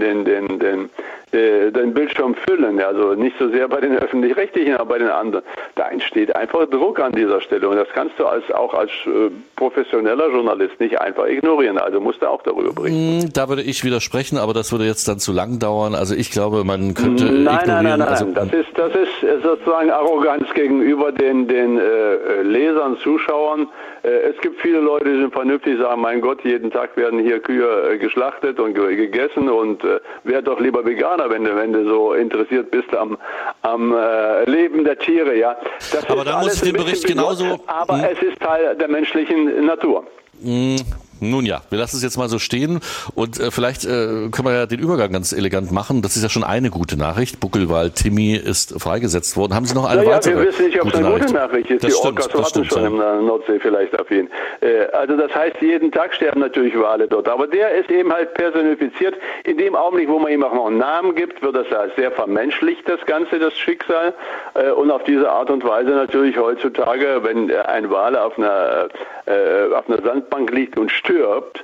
den Bildschirm füllen. Also nicht so sehr bei den Öffentlich-Rechtlichen, aber bei den anderen. Da entsteht einfach Druck an dieser Stelle und das kannst du auch als professioneller Journalist nicht einfach ignorieren. Also musst du auch darüber berichten. Da würde ich widersprechen, aber das würde jetzt dann zu lang dauern. Also ich glaube, man könnte ignorieren. Nein. Also, das ist sozusagen Arroganz gegenüber den Lesern, Zuschauern. Es gibt viele Leute, die sind vernünftig, sagen, mein Gott, jeden Tag werden hier Kühe geschlachtet und gegessen und werd doch lieber Veganer, wenn du so interessiert bist am Leben der Tiere. Ja. Das aber dann muss ich den Bericht genauso... Aber es ist Teil der menschlichen Natur. Nun ja, wir lassen es jetzt mal so stehen und vielleicht können wir ja den Übergang ganz elegant machen. Das ist ja schon eine gute Nachricht. Buckelwal Timmy ist freigesetzt worden. Haben Sie noch eine weitere? Wir wissen nicht, ob es eine gute Nachricht ist. Das die stimmt, Orcas warten schon in der Nordsee vielleicht auf ihn. Also das heißt, jeden Tag sterben natürlich Wale dort. Aber der ist eben halt personifiziert. In dem Augenblick, wo man ihm auch noch einen Namen gibt, wird das ja sehr vermenschlicht, das Ganze, das Schicksal. Und auf diese Art und Weise natürlich heutzutage, wenn ein Wal auf einer Sandbank liegt und stirbt,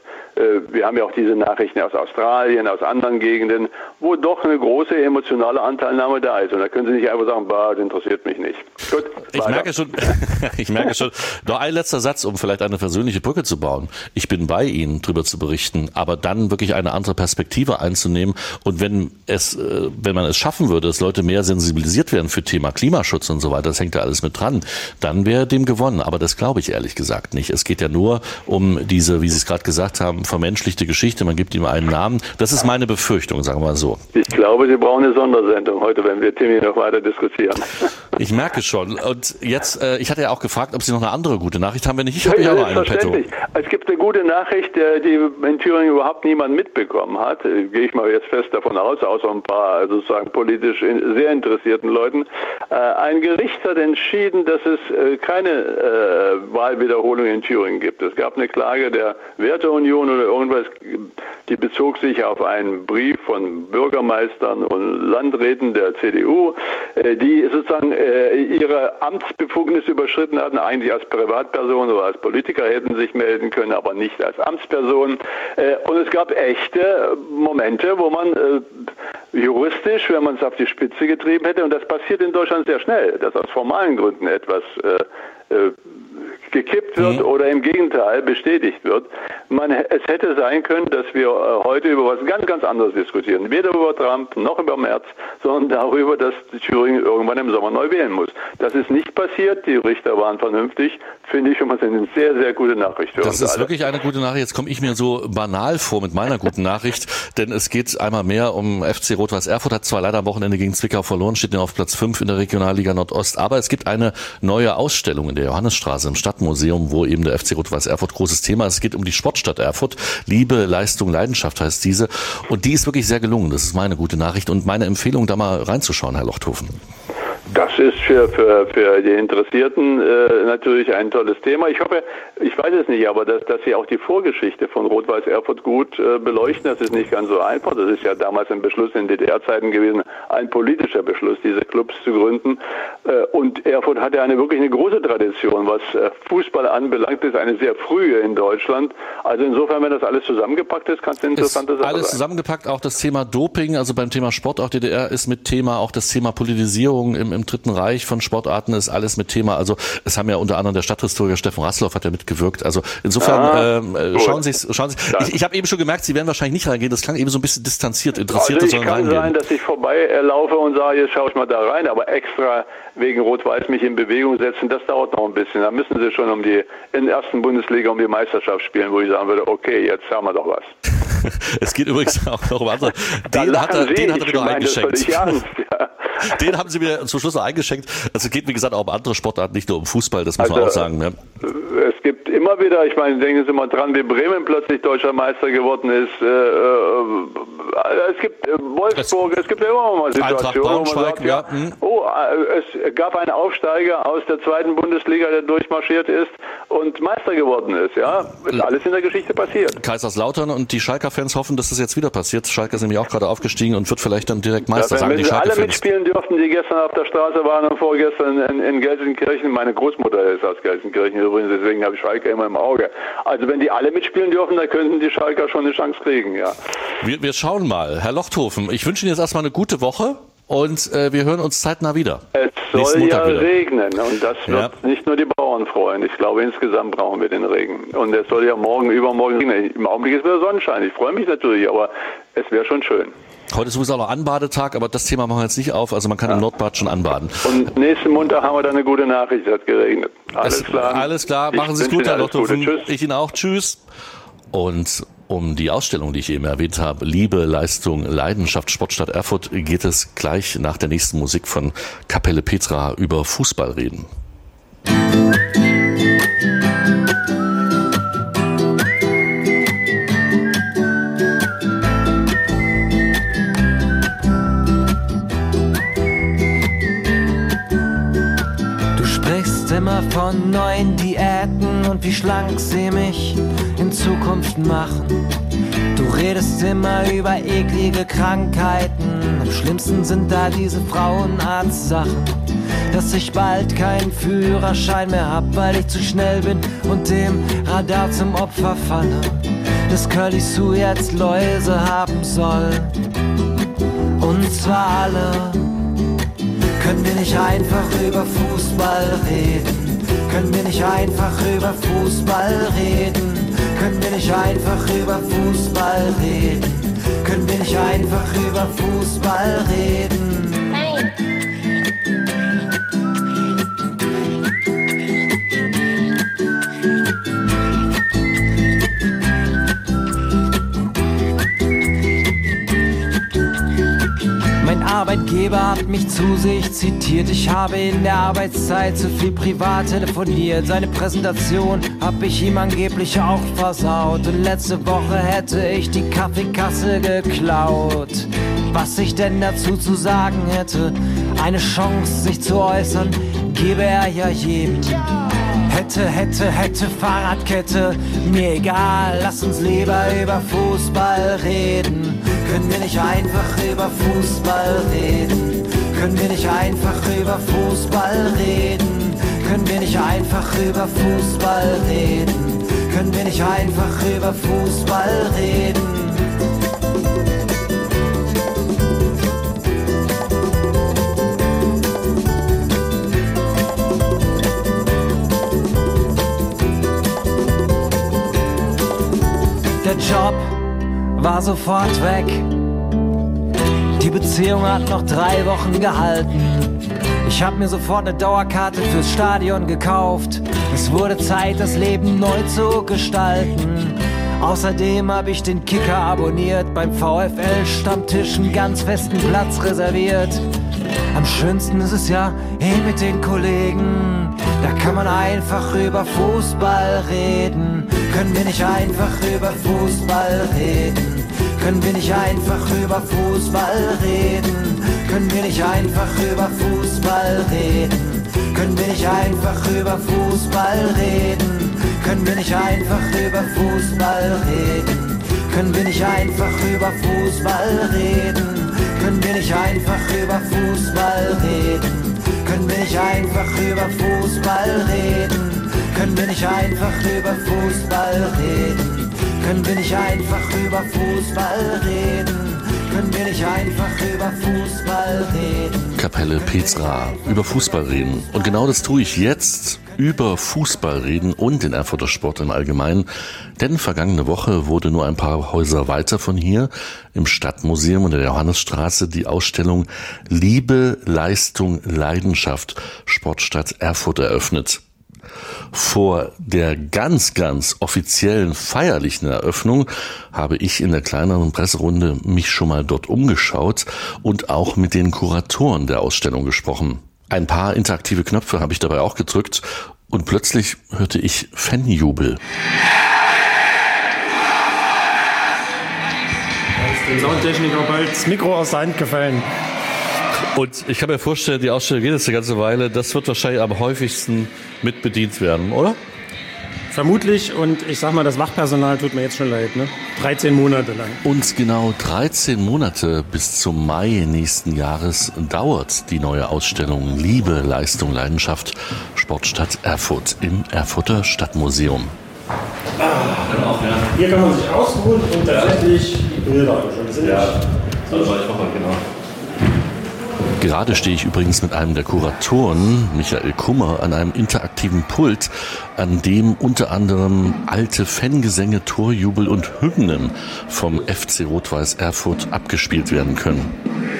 wir haben ja auch diese Nachrichten aus Australien, aus anderen Gegenden, wo doch eine große emotionale Anteilnahme da ist. Und da können Sie nicht einfach sagen, das interessiert mich nicht. Gut, ich merke schon. Noch ein letzter Satz, um vielleicht eine versöhnliche Brücke zu bauen. Ich bin bei Ihnen, darüber zu berichten, aber dann wirklich eine andere Perspektive einzunehmen. Und wenn man es schaffen würde, dass Leute mehr sensibilisiert werden für Thema Klimaschutz und so weiter, das hängt ja alles mit dran, dann wäre dem gewonnen. Aber das glaube ich ehrlich gesagt nicht. Es geht ja nur um diese, wie Sie es gerade gesagt haben, vermenschlichte Geschichte, man gibt ihm einen Namen. Das ist meine Befürchtung, sagen wir mal so. Ich glaube, Sie brauchen eine Sondersendung heute, wenn wir Timmy noch weiter diskutieren. Ich merke schon. Und jetzt, ich hatte ja auch gefragt, ob Sie noch eine andere gute Nachricht haben. Wenn nicht, ich habe ja auch eine Petto. Es gibt eine gute Nachricht, die in Thüringen überhaupt niemand mitbekommen hat. Gehe ich mal jetzt fest davon aus, außer ein paar sozusagen politisch sehr interessierten Leuten. Ein Gericht hat entschieden, dass es keine Wahlwiederholung in Thüringen gibt. Es gab eine Klage der Werteunion oder irgendwas, die bezog sich auf einen Brief von Bürgermeistern und Landräten der CDU, die sozusagen ihre Amtsbefugnis überschritten hatten, eigentlich als Privatperson oder als Politiker hätten sich melden können, aber nicht als Amtsperson. Und es gab echte Momente, wo man juristisch, wenn man es auf die Spitze getrieben hätte, und das passiert in Deutschland sehr schnell, dass aus formalen Gründen etwas gekippt wird oder im Gegenteil bestätigt wird. Es hätte sein können, dass wir heute über was ganz, ganz anderes diskutieren. Weder über Trump noch über Merz, sondern darüber, dass Thüringen irgendwann im Sommer neu wählen muss. Das ist nicht passiert. Die Richter waren vernünftig. Finde ich schon mal eine sehr, sehr gute Nachricht für uns. Das ist wirklich eine gute Nachricht. Jetzt komme ich mir so banal vor mit meiner guten Nachricht, denn es geht einmal mehr um FC Rot-Weiß Erfurt, hat zwar leider am Wochenende gegen Zwickau verloren, steht auf Platz 5 in der Regionalliga Nordost, aber es gibt eine neue Ausstellung in der Johannesstraße im Stadtmuseum, wo eben der FC Rot-Weiß Erfurt großes Thema ist. Es geht um die Sportstadt Erfurt. Liebe, Leistung, Leidenschaft heißt diese. Und die ist wirklich sehr gelungen. Das ist meine gute Nachricht und meine Empfehlung, da mal reinzuschauen, Herr Lochthofen. Das ist für die Interessierten natürlich ein tolles Thema. Ich hoffe, ich weiß es nicht, aber dass Sie auch die Vorgeschichte von Rot-Weiß Erfurt gut beleuchten, das ist nicht ganz so einfach. Das ist ja damals ein Beschluss in DDR-Zeiten gewesen, ein politischer Beschluss, diese Clubs zu gründen. Und Erfurt hat ja wirklich eine große Tradition, was Fußball anbelangt, ist eine sehr frühe in Deutschland. Also insofern, wenn das alles zusammengepackt ist, kann es eine interessante Sache sein. Alles zusammengepackt, auch das Thema Doping, also beim Thema Sport, auch DDR ist mit Thema, auch das Thema Politisierung im Dritten Reich von Sportarten ist alles mit Thema. Also es haben ja unter anderem der Stadthistoriker Steffen Rassloff hat ja mitgewirkt. Also insofern schauen Sie. Ich habe eben schon gemerkt, Sie werden wahrscheinlich nicht reingehen. Das klang eben so ein bisschen distanziert, interessiert. Also es kann sein, dass ich vorbeilaufe und sage, jetzt schaue ich mal da rein, aber extra wegen Rot-Weiß mich in Bewegung setzen, das dauert noch ein bisschen. Da müssen Sie schon in der ersten Bundesliga um die Meisterschaft spielen, wo ich sagen würde, okay, jetzt haben wir doch was. Es geht übrigens auch noch um andere. Den hat er wieder eingeschenkt. Den haben Sie mir zum Schluss noch eingeschenkt. Also es geht, wie gesagt, auch um andere Sportarten, nicht nur um Fußball, das muss man auch sagen. Ne? Es gibt immer wieder, ich meine, denken Sie mal dran, wie Bremen plötzlich deutscher Meister geworden ist. Es gibt Wolfsburg, es gibt immer mal Situationen, wo man sagt, es gab einen Aufsteiger aus der zweiten Bundesliga, der durchmarschiert ist und Meister geworden ist. Ja, ist alles in der Geschichte passiert. Kaiserslautern und die Schalker-Fans hoffen, dass das jetzt wieder passiert. Schalke ist nämlich auch gerade aufgestiegen und wird vielleicht dann direkt Meister, ja, sagen die Schalke-Fans. Alle mitspielen dürften, die gestern auf der Straße waren und vorgestern in Gelsenkirchen. Meine Großmutter ist aus Gelsenkirchen übrigens, deswegen habe ich Schalke immer im Auge. Also wenn die alle mitspielen dürfen, dann könnten die Schalker schon eine Chance kriegen, ja. Wir schauen mal. Herr Lochthofen, ich wünsche Ihnen jetzt erstmal eine gute Woche und wir hören uns zeitnah wieder. Es soll ja regnen und das wird nicht nur die Bauern freuen. Ich glaube, insgesamt brauchen wir den Regen. Und es soll ja morgen, übermorgen regnen. Im Augenblick ist wieder Sonnenschein. Ich freue mich natürlich, aber es wäre schon schön. Heute ist sowieso auch noch Anbadetag, aber das Thema machen wir jetzt nicht auf. Also man kann im Nordbad schon anbaden. Und nächsten Montag haben wir dann eine gute Nachricht, es hat geregnet. Alles klar. Alles klar, machen Sie es gut, Herr Lochthofen. Ich Ihnen auch. Tschüss. Und um die Ausstellung, die ich eben erwähnt habe, Liebe, Leistung, Leidenschaft, Sportstadt Erfurt, geht es gleich nach der nächsten Musik von Kapelle Petra über Fußball reden. Immer von neuen Diäten und wie schlank sie mich in Zukunft machen. Du redest immer über eklige Krankheiten. Am schlimmsten sind da diese Frauenarzt-Sachen. Dass ich bald keinen Führerschein mehr hab, weil ich zu schnell bin und dem Radar zum Opfer falle. Dass Curly Sue jetzt Läuse haben soll. Und zwar alle. Können wir nicht einfach über Fußball reden? Können wir nicht einfach über Fußball reden? Können wir nicht einfach über Fußball reden? Können wir nicht einfach über Fußball reden? Nein. Mein Arbeitgeber hat mich zu sich zitiert. Ich habe in der Arbeitszeit zu viel privat telefoniert. Seine Präsentation hab ich ihm angeblich auch versaut. Und letzte Woche hätte ich die Kaffeekasse geklaut. Was ich denn dazu zu sagen hätte, eine Chance sich zu äußern, gebe er ja jedem. Hätte, Fahrradkette, mir egal, lass uns lieber über Fußball reden. Können wir nicht einfach über Fußball reden? Können wir nicht einfach über Fußball reden? Können wir nicht einfach über Fußball reden? Können wir nicht einfach über Fußball reden? Der Job war sofort weg. Die Beziehung hat noch 3 Wochen gehalten. Ich hab mir sofort eine Dauerkarte fürs Stadion gekauft. Es wurde Zeit, das Leben neu zu gestalten. Außerdem hab ich den Kicker abonniert, beim VfL-Stammtisch einen ganz festen Platz reserviert. Am schönsten ist es ja mit den Kollegen. Da kann man einfach über Fußball reden. Können wir nicht einfach über Fußball reden? Können wir nicht einfach über Fußball reden? Können wir nicht einfach über Fußball reden? Können wir nicht einfach über Fußball reden? Können wir nicht einfach über Fußball reden? Können wir nicht einfach über Fußball reden? Können wir nicht einfach über Fußball reden? Können wir nicht einfach über Fußball reden? Können wir nicht einfach über Fußball reden? Können wir nicht einfach über Fußball reden? Können wir nicht einfach über Fußball reden? Kapelle Petra, über Fußball reden. Und genau das tue ich jetzt, über Fußball reden und den Erfurter Sport im Allgemeinen. Denn vergangene Woche wurde nur ein paar Häuser weiter von hier im Stadtmuseum und der Johannesstraße die Ausstellung Liebe, Leistung, Leidenschaft Sportstadt Erfurt eröffnet. Vor der ganz offiziellen feierlichen Eröffnung habe ich in der kleineren Presserunde mich schon mal dort umgeschaut und auch mit den Kuratoren der Ausstellung gesprochen. Ein paar interaktive Knöpfe habe ich dabei auch gedrückt und plötzlich hörte ich Fanjubel. Da ist dem Soundtechniker bald das Mikro aus der Hand gefallen. Und ich kann mir vorstellen, die Ausstellung geht jetzt eine ganze Weile. Das wird wahrscheinlich am häufigsten mit bedient werden, oder? Vermutlich. Und ich sag mal, das Wachpersonal tut mir jetzt schon leid, ne? 13 Monate lang. Und genau 13 Monate bis zum Mai nächsten Jahres dauert die neue Ausstellung Liebe, Leistung, Leidenschaft Sportstadt Erfurt im Erfurter Stadtmuseum. Genau, ja. Hier kann man sich ausruhen und tatsächlich die Bilder anschauen. Ja, das war ich auch mal genau. Gerade stehe ich übrigens mit einem der Kuratoren, Michael Kummer, an einem interaktiven Pult, an dem unter anderem alte Fangesänge, Torjubel und Hymnen vom FC Rot-Weiß Erfurt abgespielt werden können.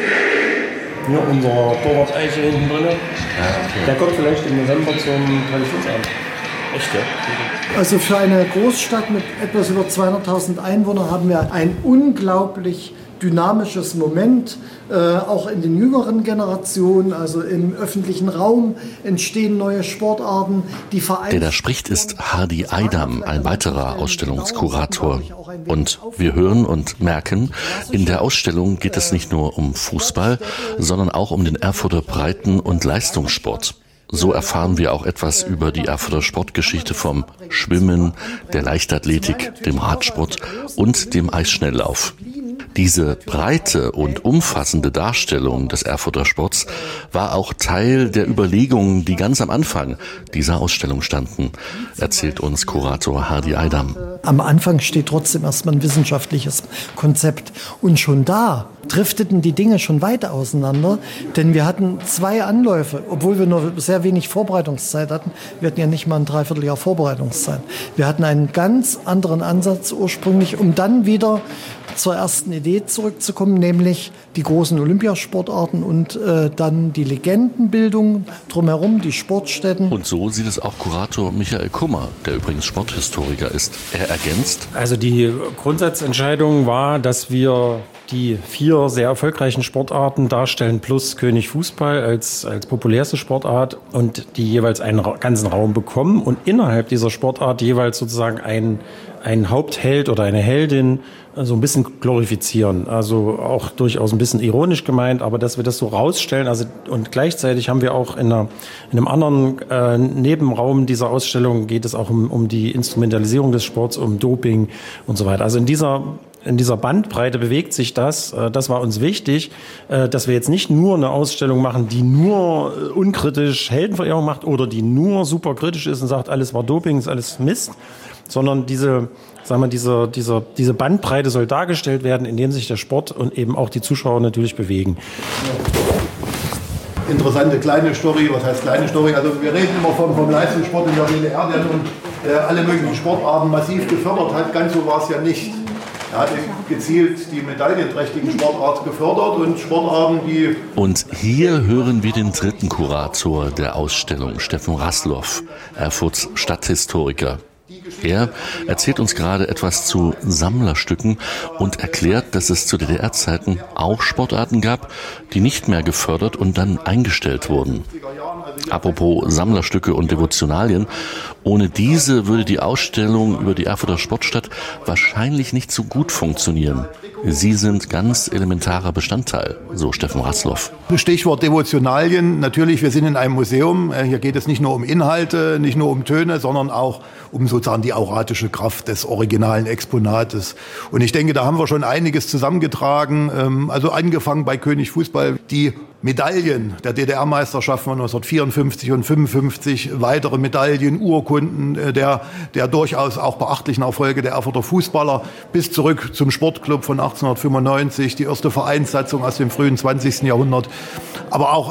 Hier unser Torwart Eiche hinten drin. Ja, okay. Der kommt vielleicht im November zum Traditionsamt. Echt, ja? Also für eine Großstadt mit etwas über 200.000 Einwohnern haben wir ein unglaublich dynamisches Moment, auch in den jüngeren Generationen, also im öffentlichen Raum entstehen neue Sportarten. Der da spricht, ist Hardy Eidam, ein weiterer Ausstellungskurator. Und wir hören und merken, in der Ausstellung geht es nicht nur um Fußball, sondern auch um den Erfurter Breiten- und Leistungssport. So erfahren wir auch etwas über die Erfurter Sportgeschichte vom Schwimmen, der Leichtathletik, dem Radsport und dem Eisschnelllauf. Diese breite und umfassende Darstellung des Erfurter Sports war auch Teil der Überlegungen, die ganz am Anfang dieser Ausstellung standen, erzählt uns Kurator Hardy Eidam. Am Anfang steht trotzdem erstmal ein wissenschaftliches Konzept. Und schon da drifteten die Dinge schon weit auseinander, denn wir hatten 2 Anläufe, obwohl wir nur sehr wenig Vorbereitungszeit hatten. Wir hatten ja nicht mal ein Dreivierteljahr Vorbereitungszeit. Wir hatten einen ganz anderen Ansatz ursprünglich, um dann wieder zur ersten Idee zurückzukommen, nämlich die großen Olympiasportarten und dann die Legendenbildung drumherum, die Sportstätten. Und so sieht es auch Kurator Michael Kummer, der übrigens Sporthistoriker ist. Er ergänzt: Also die Grundsatzentscheidung war, dass wir die 4 sehr erfolgreichen Sportarten darstellen, plus König Fußball als populärste Sportart und die jeweils einen ganzen Raum bekommen und innerhalb dieser Sportart jeweils sozusagen ein Hauptheld oder eine Heldin so ein bisschen glorifizieren. Also auch durchaus ein bisschen ironisch gemeint, aber dass wir das so rausstellen. Also und gleichzeitig haben wir auch in einem anderen Nebenraum dieser Ausstellung geht es auch um die Instrumentalisierung des Sports, um Doping und so weiter. Also in dieser Bandbreite bewegt sich das. Das war uns wichtig, dass wir jetzt nicht nur eine Ausstellung machen, die nur unkritisch Heldenverehrung macht oder die nur super kritisch ist und sagt, alles war Doping, ist alles Mist, sondern diese Bandbreite soll dargestellt werden, indem sich der Sport und eben auch die Zuschauer natürlich bewegen. Interessante kleine Story, was heißt kleine Story? Also wir reden immer vom Leistungssport in der DDR, der nun alle möglichen Sportarten massiv gefördert hat. Ganz so war es ja nicht. Er hat gezielt die medaillenträchtigen Sportarten gefördert und Sportarten, die... Und hier hören wir den dritten Kurator der Ausstellung, Steffen Raslow, Erfurts Stadthistoriker. Er erzählt uns gerade etwas zu Sammlerstücken und erklärt, dass es zu DDR-Zeiten auch Sportarten gab, die nicht mehr gefördert und dann eingestellt wurden. Apropos Sammlerstücke und Devotionalien, ohne diese würde die Ausstellung über die Erfurter Sportstadt wahrscheinlich nicht so gut funktionieren. Sie sind ganz elementarer Bestandteil, so Steffen Rasloff. Stichwort Devotionalien. Natürlich, wir sind in einem Museum. Hier geht es nicht nur um Inhalte, nicht nur um Töne, sondern auch um sozusagen die auratische Kraft des originalen Exponates. Und ich denke, da haben wir schon einiges zusammengetragen. Also angefangen bei König Fußball, die Medaillen der DDR-Meisterschaften von 1954 und 55, weitere Medaillen, Urkunden der durchaus auch beachtlichen Erfolge der Erfurter Fußballer bis zurück zum Sportclub von 1895, die erste Vereinssatzung aus dem frühen 20. Jahrhundert, aber auch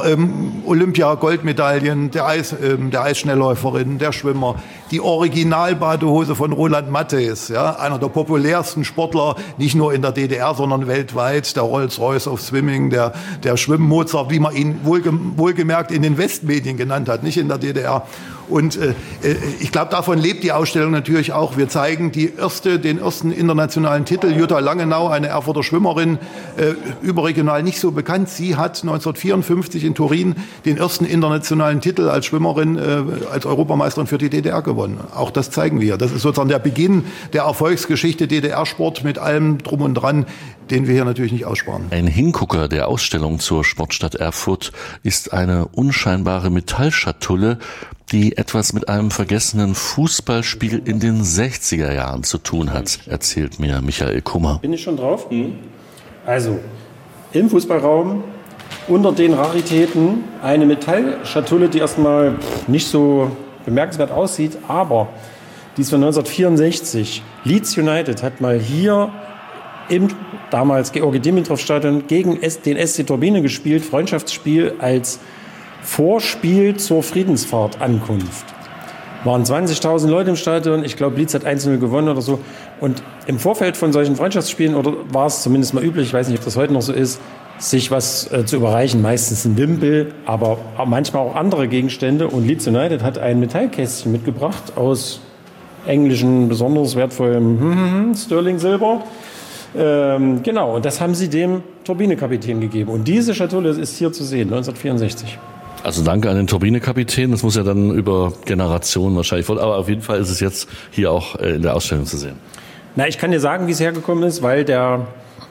Olympia-Goldmedaillen der Eisschnellläuferin, der Schwimmer, die Originalbadehose von Roland Matthes, ja, einer der populärsten Sportler, nicht nur in der DDR, sondern weltweit, der Rolls-Royce of Swimming, der Schwimmmozart, wie man ihn wohlgemerkt in den Westmedien genannt hat, nicht in der DDR. Und ich glaube, davon lebt die Ausstellung natürlich auch. Wir zeigen den ersten internationalen Titel. Jutta Langenau, eine Erfurter Schwimmerin, überregional nicht so bekannt. Sie hat 1954 in Turin den ersten internationalen Titel als Schwimmerin, als Europameisterin für die DDR gewonnen. Auch das zeigen wir. Das ist sozusagen der Beginn der Erfolgsgeschichte DDR-Sport mit allem Drum und Dran, den wir hier natürlich nicht aussparen. Ein Hingucker der Ausstellung zur Sportstadt Erfurt ist eine unscheinbare Metallschatulle, die etwas mit einem vergessenen Fußballspiel in den 60er Jahren zu tun hat, erzählt mir Michael Kummer. Bin ich schon drauf? Also, im Fußballraum unter den Raritäten eine Metallschatulle, die erstmal nicht so bemerkenswert aussieht, aber die ist von 1964. Leeds United hat mal hier im damals Georgi-Dimitrov-Stadion gegen den SC Turbine gespielt, Freundschaftsspiel als Vorspiel zur Friedensfahrt-Ankunft. Waren 20.000 Leute im Stadion, ich glaube Leeds hat 1-0 gewonnen oder so. Und im Vorfeld von solchen Freundschaftsspielen, oder war es zumindest mal üblich, ich weiß nicht, ob das heute noch so ist, sich was zu überreichen, meistens ein Wimpel, aber manchmal auch andere Gegenstände. Und Leeds United hat ein Metallkästchen mitgebracht aus englischen, besonders wertvollem Sterling-Silber. Genau, und das haben sie dem Turbinekapitän gegeben. Und diese Schatulle ist hier zu sehen, 1964. Also danke an den Turbinekapitän. Das muss ja dann über Generationen wahrscheinlich, aber auf jeden Fall ist es jetzt hier auch in der Ausstellung zu sehen. Na, ich kann dir sagen, wie es hergekommen ist, weil der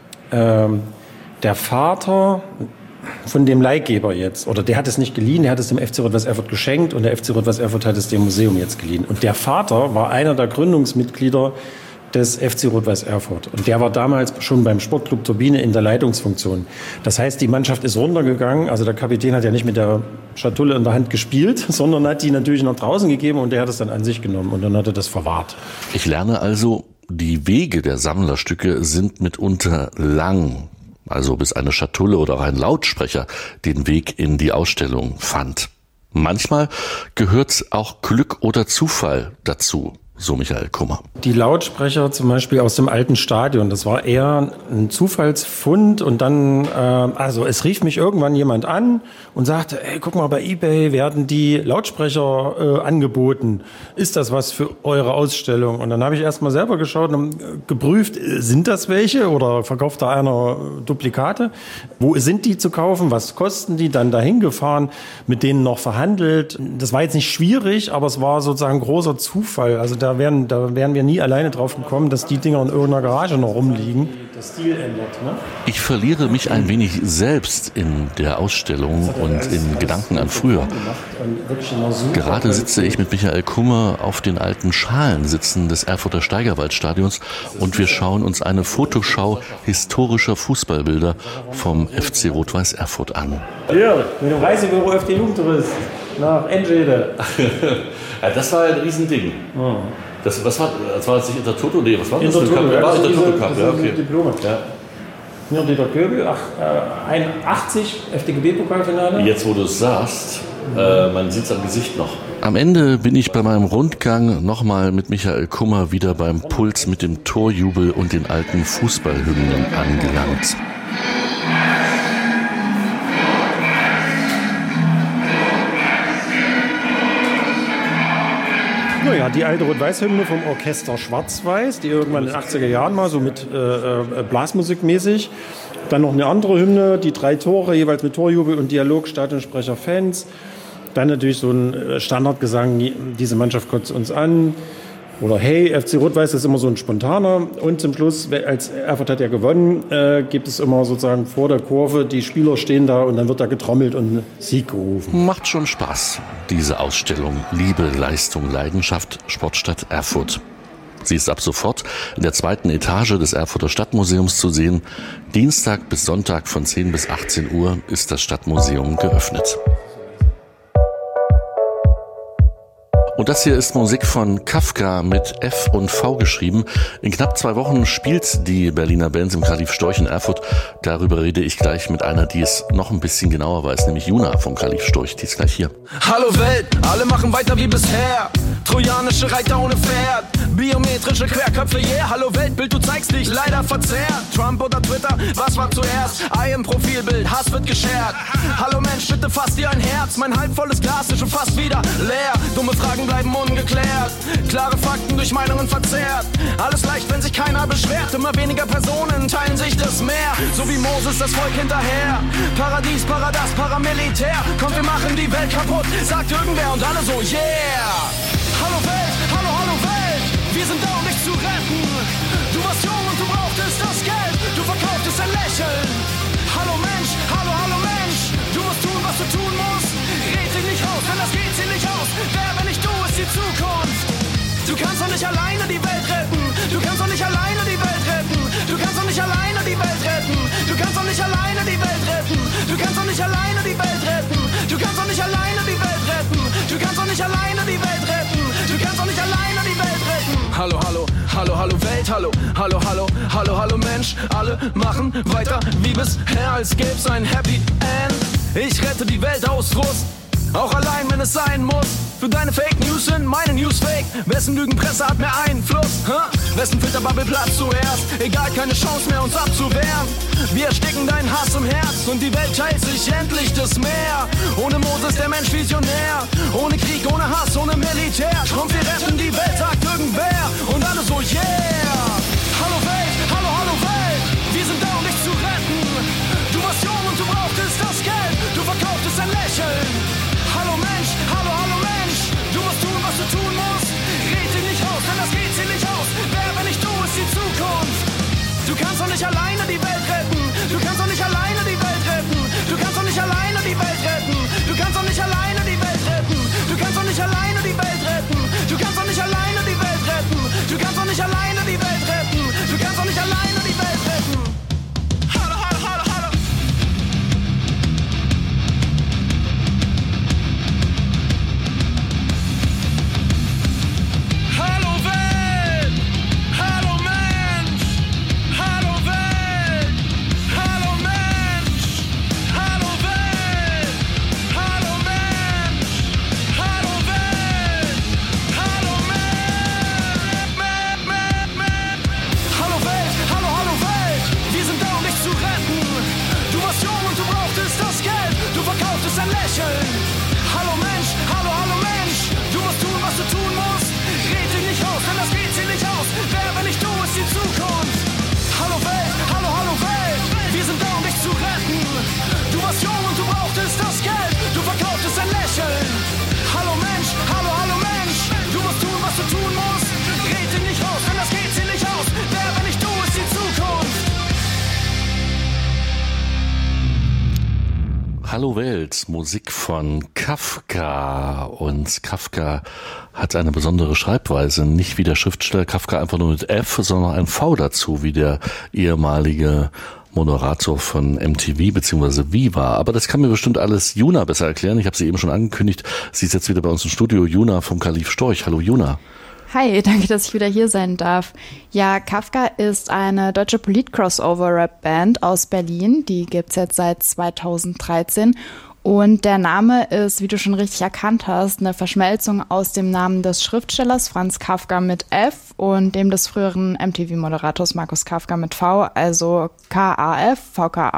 Vater von dem Leihgeber jetzt, oder der hat es nicht geliehen, der hat es dem FC Rot-Weiß Erfurt geschenkt und der FC Rot-Weiß Erfurt hat es dem Museum jetzt geliehen. Und der Vater war einer der Gründungsmitglieder des FC Rot-Weiß Erfurt. Und der war damals schon beim Sportclub Turbine in der Leitungsfunktion. Das heißt, die Mannschaft ist runtergegangen. Also der Kapitän hat ja nicht mit der Schatulle in der Hand gespielt, sondern hat die natürlich nach draußen gegeben und der hat es dann an sich genommen und dann hat er das verwahrt. Ich lerne also, die Wege der Sammlerstücke sind mitunter lang. Also bis eine Schatulle oder auch ein Lautsprecher den Weg in die Ausstellung fand. Manchmal gehört auch Glück oder Zufall dazu. So Michael Kummer. Die Lautsprecher zum Beispiel aus dem alten Stadion, das war eher ein Zufallsfund und dann, also es rief mich irgendwann jemand an und sagte, ey, guck mal, bei eBay werden die Lautsprecher angeboten. Ist das was für eure Ausstellung? Und dann habe ich erst mal selber geschaut und geprüft, sind das welche oder verkauft da einer Duplikate? Wo sind die zu kaufen? Was kosten die? Dann dahin gefahren, mit denen noch verhandelt. Das war jetzt nicht schwierig, aber es war sozusagen großer Zufall. Also da wären wir nie alleine drauf gekommen, dass die Dinger in irgendeiner Garage noch rumliegen. Der Stil ändert, ne? Ich verliere mich ein wenig selbst in der Ausstellung und in Gedanken an früher. Gerade sitze ich mit Michael Kummer auf den alten Schalensitzen des Erfurter Steigerwaldstadions und wir schauen uns eine Fotoschau historischer Fußballbilder vom FC Rot-Weiß Erfurt an. Hier, mit dem Reisebüro FD Jugendtourist nach Enschede. Ja, das war ein Riesending. Oh. Das war das nicht Intertoto? Nee, was war das? Intertoto, ja, das ist ja, okay. Diplom, ja. Hier Dieter Köbel, 81, FDGB-Pokalfinale. Jetzt, wo du es sagst, man sieht es am Gesicht noch. Am Ende bin ich bei meinem Rundgang nochmal mit Michael Kummer wieder beim Puls mit dem Torjubel und den alten Fußballhymnen angelangt. Ja, Ja, die alte Rot-Weiß-Hymne vom Orchester Schwarz-Weiß, die irgendwann in den 80er Jahren mal so mit Blasmusikmäßig. Dann noch eine andere Hymne, die 3 Tore, jeweils mit Torjubel und Dialog, Stadionsprecher, Fans. Dann natürlich so ein Standardgesang, diese Mannschaft kotzt uns an. Oder hey, FC Rot-Weiß ist immer so ein spontaner. Und zum Schluss, als Erfurt hat ja gewonnen, gibt es immer sozusagen vor der Kurve, die Spieler stehen da und dann wird da getrommelt und Sieg gerufen. Macht schon Spaß, diese Ausstellung Liebe, Leistung, Leidenschaft, Sportstadt Erfurt. Sie ist ab sofort in der 2. Etage des Erfurter Stadtmuseums zu sehen. Dienstag bis Sonntag von 10 bis 18 Uhr ist das Stadtmuseum geöffnet. Und das hier ist Musik von Kafka mit F und V geschrieben. In knapp 2 Wochen spielt die Berliner Band im Kalif Storch in Erfurt. Darüber rede ich gleich mit einer, die es noch ein bisschen genauer weiß, nämlich Juna vom Kalif Storch. Die ist gleich hier. Hallo Welt, alle machen weiter wie bisher. Trojanische Reiter ohne Pferd, biometrische Querköpfe, yeah. Hallo Weltbild, du zeigst dich leider verzerrt. Trump oder Twitter, was war zuerst? Ei im Profilbild, Hass wird geshared. Hallo Mensch, bitte fass dir ein Herz. Mein halbvolles Glas ist schon fast wieder leer. Dumme Fragen bleiben ungeklärt, klare Fakten durch Meinungen verzerrt. Alles leicht, wenn sich keiner beschwert. Immer weniger Personen teilen sich das Meer, so wie Moses das Volk hinterher. Paradies, Paradas, Paramilitär. Komm, wir machen die Welt kaputt, sagt irgendwer und alle so, yeah. Hallo Welt, hallo, hallo Welt, wir sind da, um dich zu retten. Du warst jung und du brauchtest das Geld, du verkauftest ein Lächeln. Hallo Mensch, hallo, hallo Mensch, du musst tun, was du tun musst. Red dich nicht raus, denn das geht sie nicht aus. Wer, wenn nicht du, ist die Zukunft. Du kannst doch nicht alleine die Welt retten. Du kannst doch nicht alleine die Welt retten. Du kannst doch nicht alleine die Welt retten. Du kannst doch nicht alleine die Welt retten. Du kannst doch nicht alleine die Welt retten. Du kannst doch nicht alleine die Welt retten. Du kannst doch nicht alleine die Welt retten. Du kannst doch nicht alleine die Welt retten. Hallo, hallo, hallo, hallo Welt, hallo, hallo, hallo, hallo, hallo Mensch. Alle machen weiter wie bisher, als gäb's ein Happy End. Ich rette die Welt aus Frust, auch allein, wenn es sein muss. Für deine Fake News sind meine News fake. Wessen Lügenpresse hat mehr Einfluss? Wessen Filterbubble platzt zuerst? Egal, keine Chance mehr, uns abzuwehren. Wir ersticken deinen Hass im Herz und die Welt teilt sich endlich das Meer. Ohne Moses der Mensch Visionär, ohne Krieg, ohne Hass, ohne Militär. Kommt, wir retten die Welt, sagt irgendwer und alle so, yeah. Hallo Welt, hallo, hallo Welt, wir sind da, um dich zu retten. Du warst jung und du brauchtest das Geld, du verkauftest ein Lächeln. Hallo Mensch, hallo, hallo Mensch, du musst tun, was du tun musst. Red dich nicht raus, denn das geht sie nicht aus. Wer, wenn nicht du, ist die Zukunft. Du kannst doch nicht alleine die Welt retten. Du kannst doch nicht alleine die Welt retten. Du kannst doch nicht alleine die Welt retten. Du kannst doch nicht alleine die Welt retten. Du kannst doch nicht alleine die Welt retten. Du kannst doch nicht alleine die Welt retten. Du kannst doch nicht alleine die Welt retten. Du kannst doch nicht alleine die Welt retten. Hallo, hallo, hallo, hallo. Hallo Welt, hallo Mensch, hallo Welt, hallo Mensch, hallo Welt, hallo Mensch, hallo Welt, hallo Hallo Welt, hallo, hallo Welt, wir sind da, um dich zu retten. Du warst jung und du brauchtest das Geld, du verkauftest ein Lächeln. Hallo Mensch, hallo, hallo Mensch, du musst tun, was du tun musst. Red dich nicht raus, denn das geht sie nicht aus. Wer, wenn nicht du, ist die Zukunft. Hallo Welt, hallo, hallo Welt, wir sind da, um dich zu retten. Du warst jung und du brauchtest das Geld, du verkauftest ein Lächeln. Hallo Mensch, hallo, hallo Mensch, du musst tun, was du tun musst. Red dich nicht raus, denn das geht sie nicht aus. Wer, wenn nicht du, ist die Zukunft. Hallo Welt, Musik von Kafka. Und Kafka hat eine besondere Schreibweise. Nicht wie der Schriftsteller Kafka einfach nur mit F, sondern ein V dazu, wie der ehemalige Moderator von MTV bzw. Viva. Aber das kann mir bestimmt alles Juna besser erklären. Ich habe sie eben schon angekündigt. Sie ist jetzt wieder bei uns im Studio. Juna vom Kalif Storch. Hallo Juna. Hi, danke, dass ich wieder hier sein darf. Ja, Kafka ist eine deutsche Polit-Crossover-Rap-Band aus Berlin. Die gibt's jetzt seit 2013. Und der Name ist, wie du schon richtig erkannt hast, eine Verschmelzung aus dem Namen des Schriftstellers Franz Kafka mit F und dem des früheren MTV-Moderators Markus Kafka mit V, also K-A-F, V-K-A.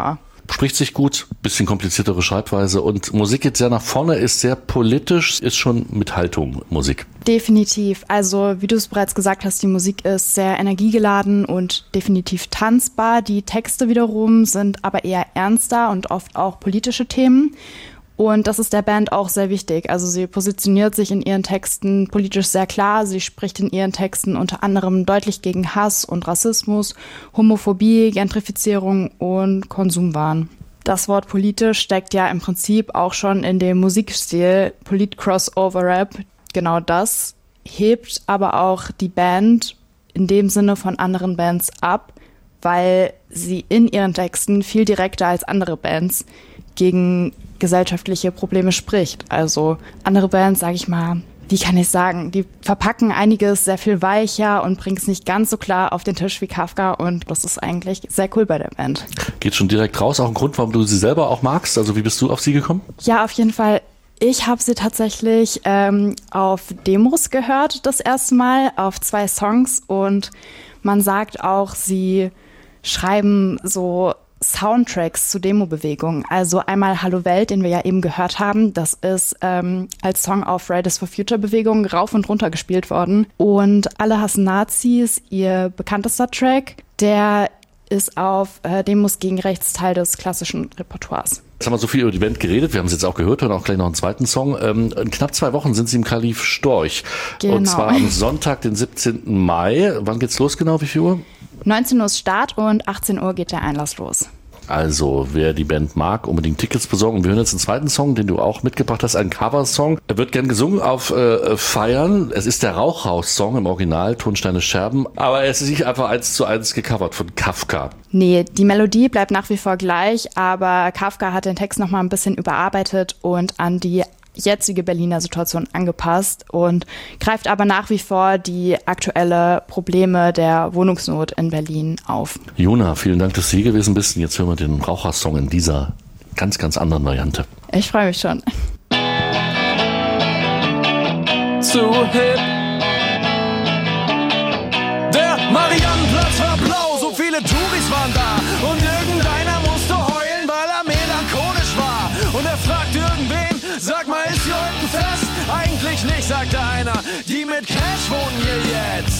Spricht sich gut, bisschen kompliziertere Schreibweise und Musik geht sehr nach vorne, ist sehr politisch, ist schon mit Haltung Musik. Definitiv. Also wie du es bereits gesagt hast, die Musik ist sehr energiegeladen und definitiv tanzbar. Die Texte wiederum sind aber eher ernster und oft auch politische Themen. Und das ist der Band auch sehr wichtig. Also sie positioniert sich in ihren Texten politisch sehr klar. Sie spricht in ihren Texten unter anderem deutlich gegen Hass und Rassismus, Homophobie, Gentrifizierung und Konsumwahn. Das Wort politisch steckt ja im Prinzip auch schon in dem Musikstil Polit-Crossover-Rap. Genau das hebt aber auch die Band in dem Sinne von anderen Bands ab, weil sie in ihren Texten viel direkter als andere Bands gegen gesellschaftliche Probleme spricht. Also andere Bands, sage ich mal, wie kann ich sagen, die verpacken einiges sehr viel weicher und bringen es nicht ganz so klar auf den Tisch wie Kafka und das ist eigentlich sehr cool bei der Band. Geht schon direkt raus, auch ein Grund, warum du sie selber auch magst? Also wie bist du auf sie gekommen? Ja, auf jeden Fall. Ich habe sie tatsächlich auf Demos gehört, das erste Mal, auf 2 Songs und man sagt auch, sie schreiben so Soundtracks zu Demo-Bewegungen. Also einmal Hallo Welt, den wir ja eben gehört haben. Das ist als Song auf Fridays for Future-Bewegung rauf und runter gespielt worden. Und Alle hassen Nazis, ihr bekanntester Track, der ist auf Demos gegen Rechts Teil des klassischen Repertoires. Jetzt haben wir so viel über die Band geredet, wir haben es jetzt auch gehört, hören auch gleich noch einen zweiten Song. In knapp 2 Wochen sind sie im Kalif Storch. Genau. Und zwar am Sonntag, den 17. Mai. Wann geht's los genau? Wie viel Uhr? 19 Uhr ist Start und 18 Uhr geht der Einlass los. Also, wer die Band mag, unbedingt Tickets besorgen. Wir hören jetzt einen zweiten Song, den du auch mitgebracht hast, ein Coversong. Er wird gern gesungen auf Feiern. Es ist der Rauchhaus-Song im Original, Tonsteine Scherben. Aber es ist nicht einfach 1:1 gecovert von Kafka. Nee, die Melodie bleibt nach wie vor gleich, aber Kafka hat den Text nochmal ein bisschen überarbeitet und an die jetzige Berliner Situation angepasst und greift aber nach wie vor die aktuelle Probleme der Wohnungsnot in Berlin auf. Jona, vielen Dank, dass du hier gewesen bist. Und jetzt hören wir den Rauchersong in dieser ganz, ganz anderen Variante. Ich freue mich schon. Zu hip. Der Mariannenplatz war blau, so viele Touris waren da und irgendeiner musste heulen, weil er melancholisch war. Und er fragt irgendwen, sag mal, ist hier heute ein Fest? Eigentlich nicht, sagte einer. Die mit Cash wohnen hier jetzt.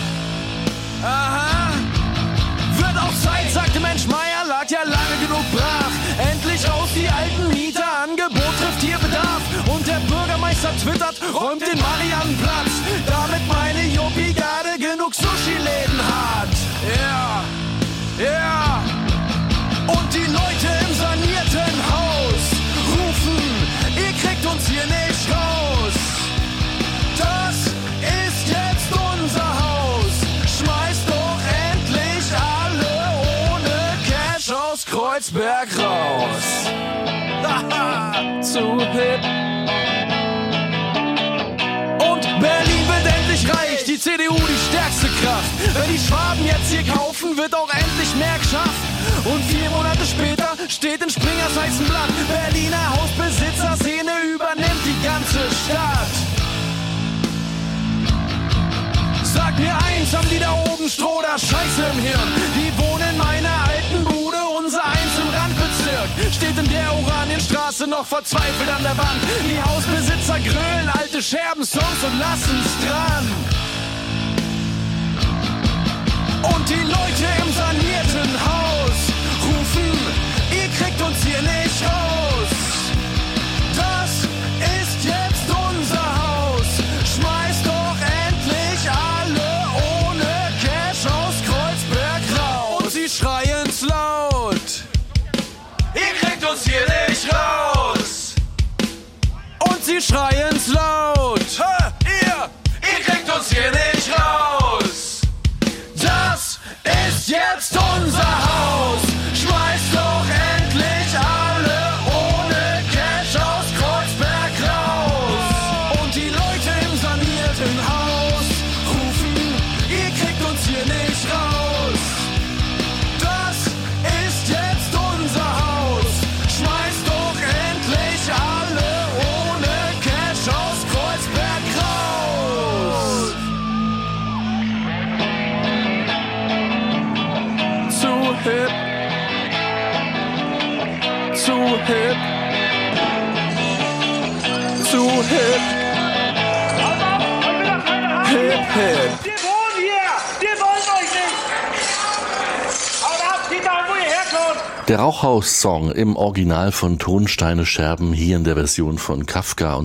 Aha. Wird auch Zeit, sagte Mensch Meier, lag ja lange genug brach. Endlich raus die alten Mieter, Angebot trifft hier Bedarf. Und der Bürgermeister twittert, räumt den Mariannenplatz, damit meine Juppie-Garde genug Sushi-Läden hat. Ja, ja. Und die Leute im sanierten Haus rufen, ihr kriegt uns hier nicht raus. Das ist jetzt unser Haus. Schmeißt doch endlich alle ohne Cash aus Kreuzberg raus. Haha, zu hip. Und Berlin wird endlich reich, die CDU die stärkste Kraft. Wenn die Schwaben jetzt hier kaufen, wird auch endlich mehr geschafft. Und 4 Monate später steht in Springer's ein Blatt. Berliner Hausbesitzer-Szene übernimmt die ganze Stadt. Sag mir eins, haben die da oben Stroh oder Scheiße im Hirn? Die wohnen in meiner alten Bude, unser eins im Randbezirk. Steht in der Oranienstraße noch verzweifelt an der Wand. Die Hausbesitzer grölen alte Scherben-Songs und lassen's dran. Und die Leute im sanierten Haus rufen, ihr kriegt uns hier nicht raus. Das ist jetzt unser Haus. Schmeißt doch endlich alle ohne Cash aus Kreuzberg raus. Und sie schreien's laut, ihr kriegt uns hier nicht raus. Und sie schreien's laut, ihr kriegt uns hier nicht raus. Das ist jetzt unser Haus. Schmeißt doch endlich alle ohne Cash aus Kreuzberg raus. Und die Leute im sanierten Haus rufen, ihr kriegt uns hier nicht raus. Das ist jetzt unser Haus. Schmeißt doch endlich alle ohne Cash aus Kreuzberg raus. hip. Hip, hip. Wir wohnen hier! Wir wollen euch nicht! Haut ab, zieht da, wo ihr herkommt! Der Rauchhaus-Song im Original von Tonsteine Scherben, hier in der Version von Kafka. Und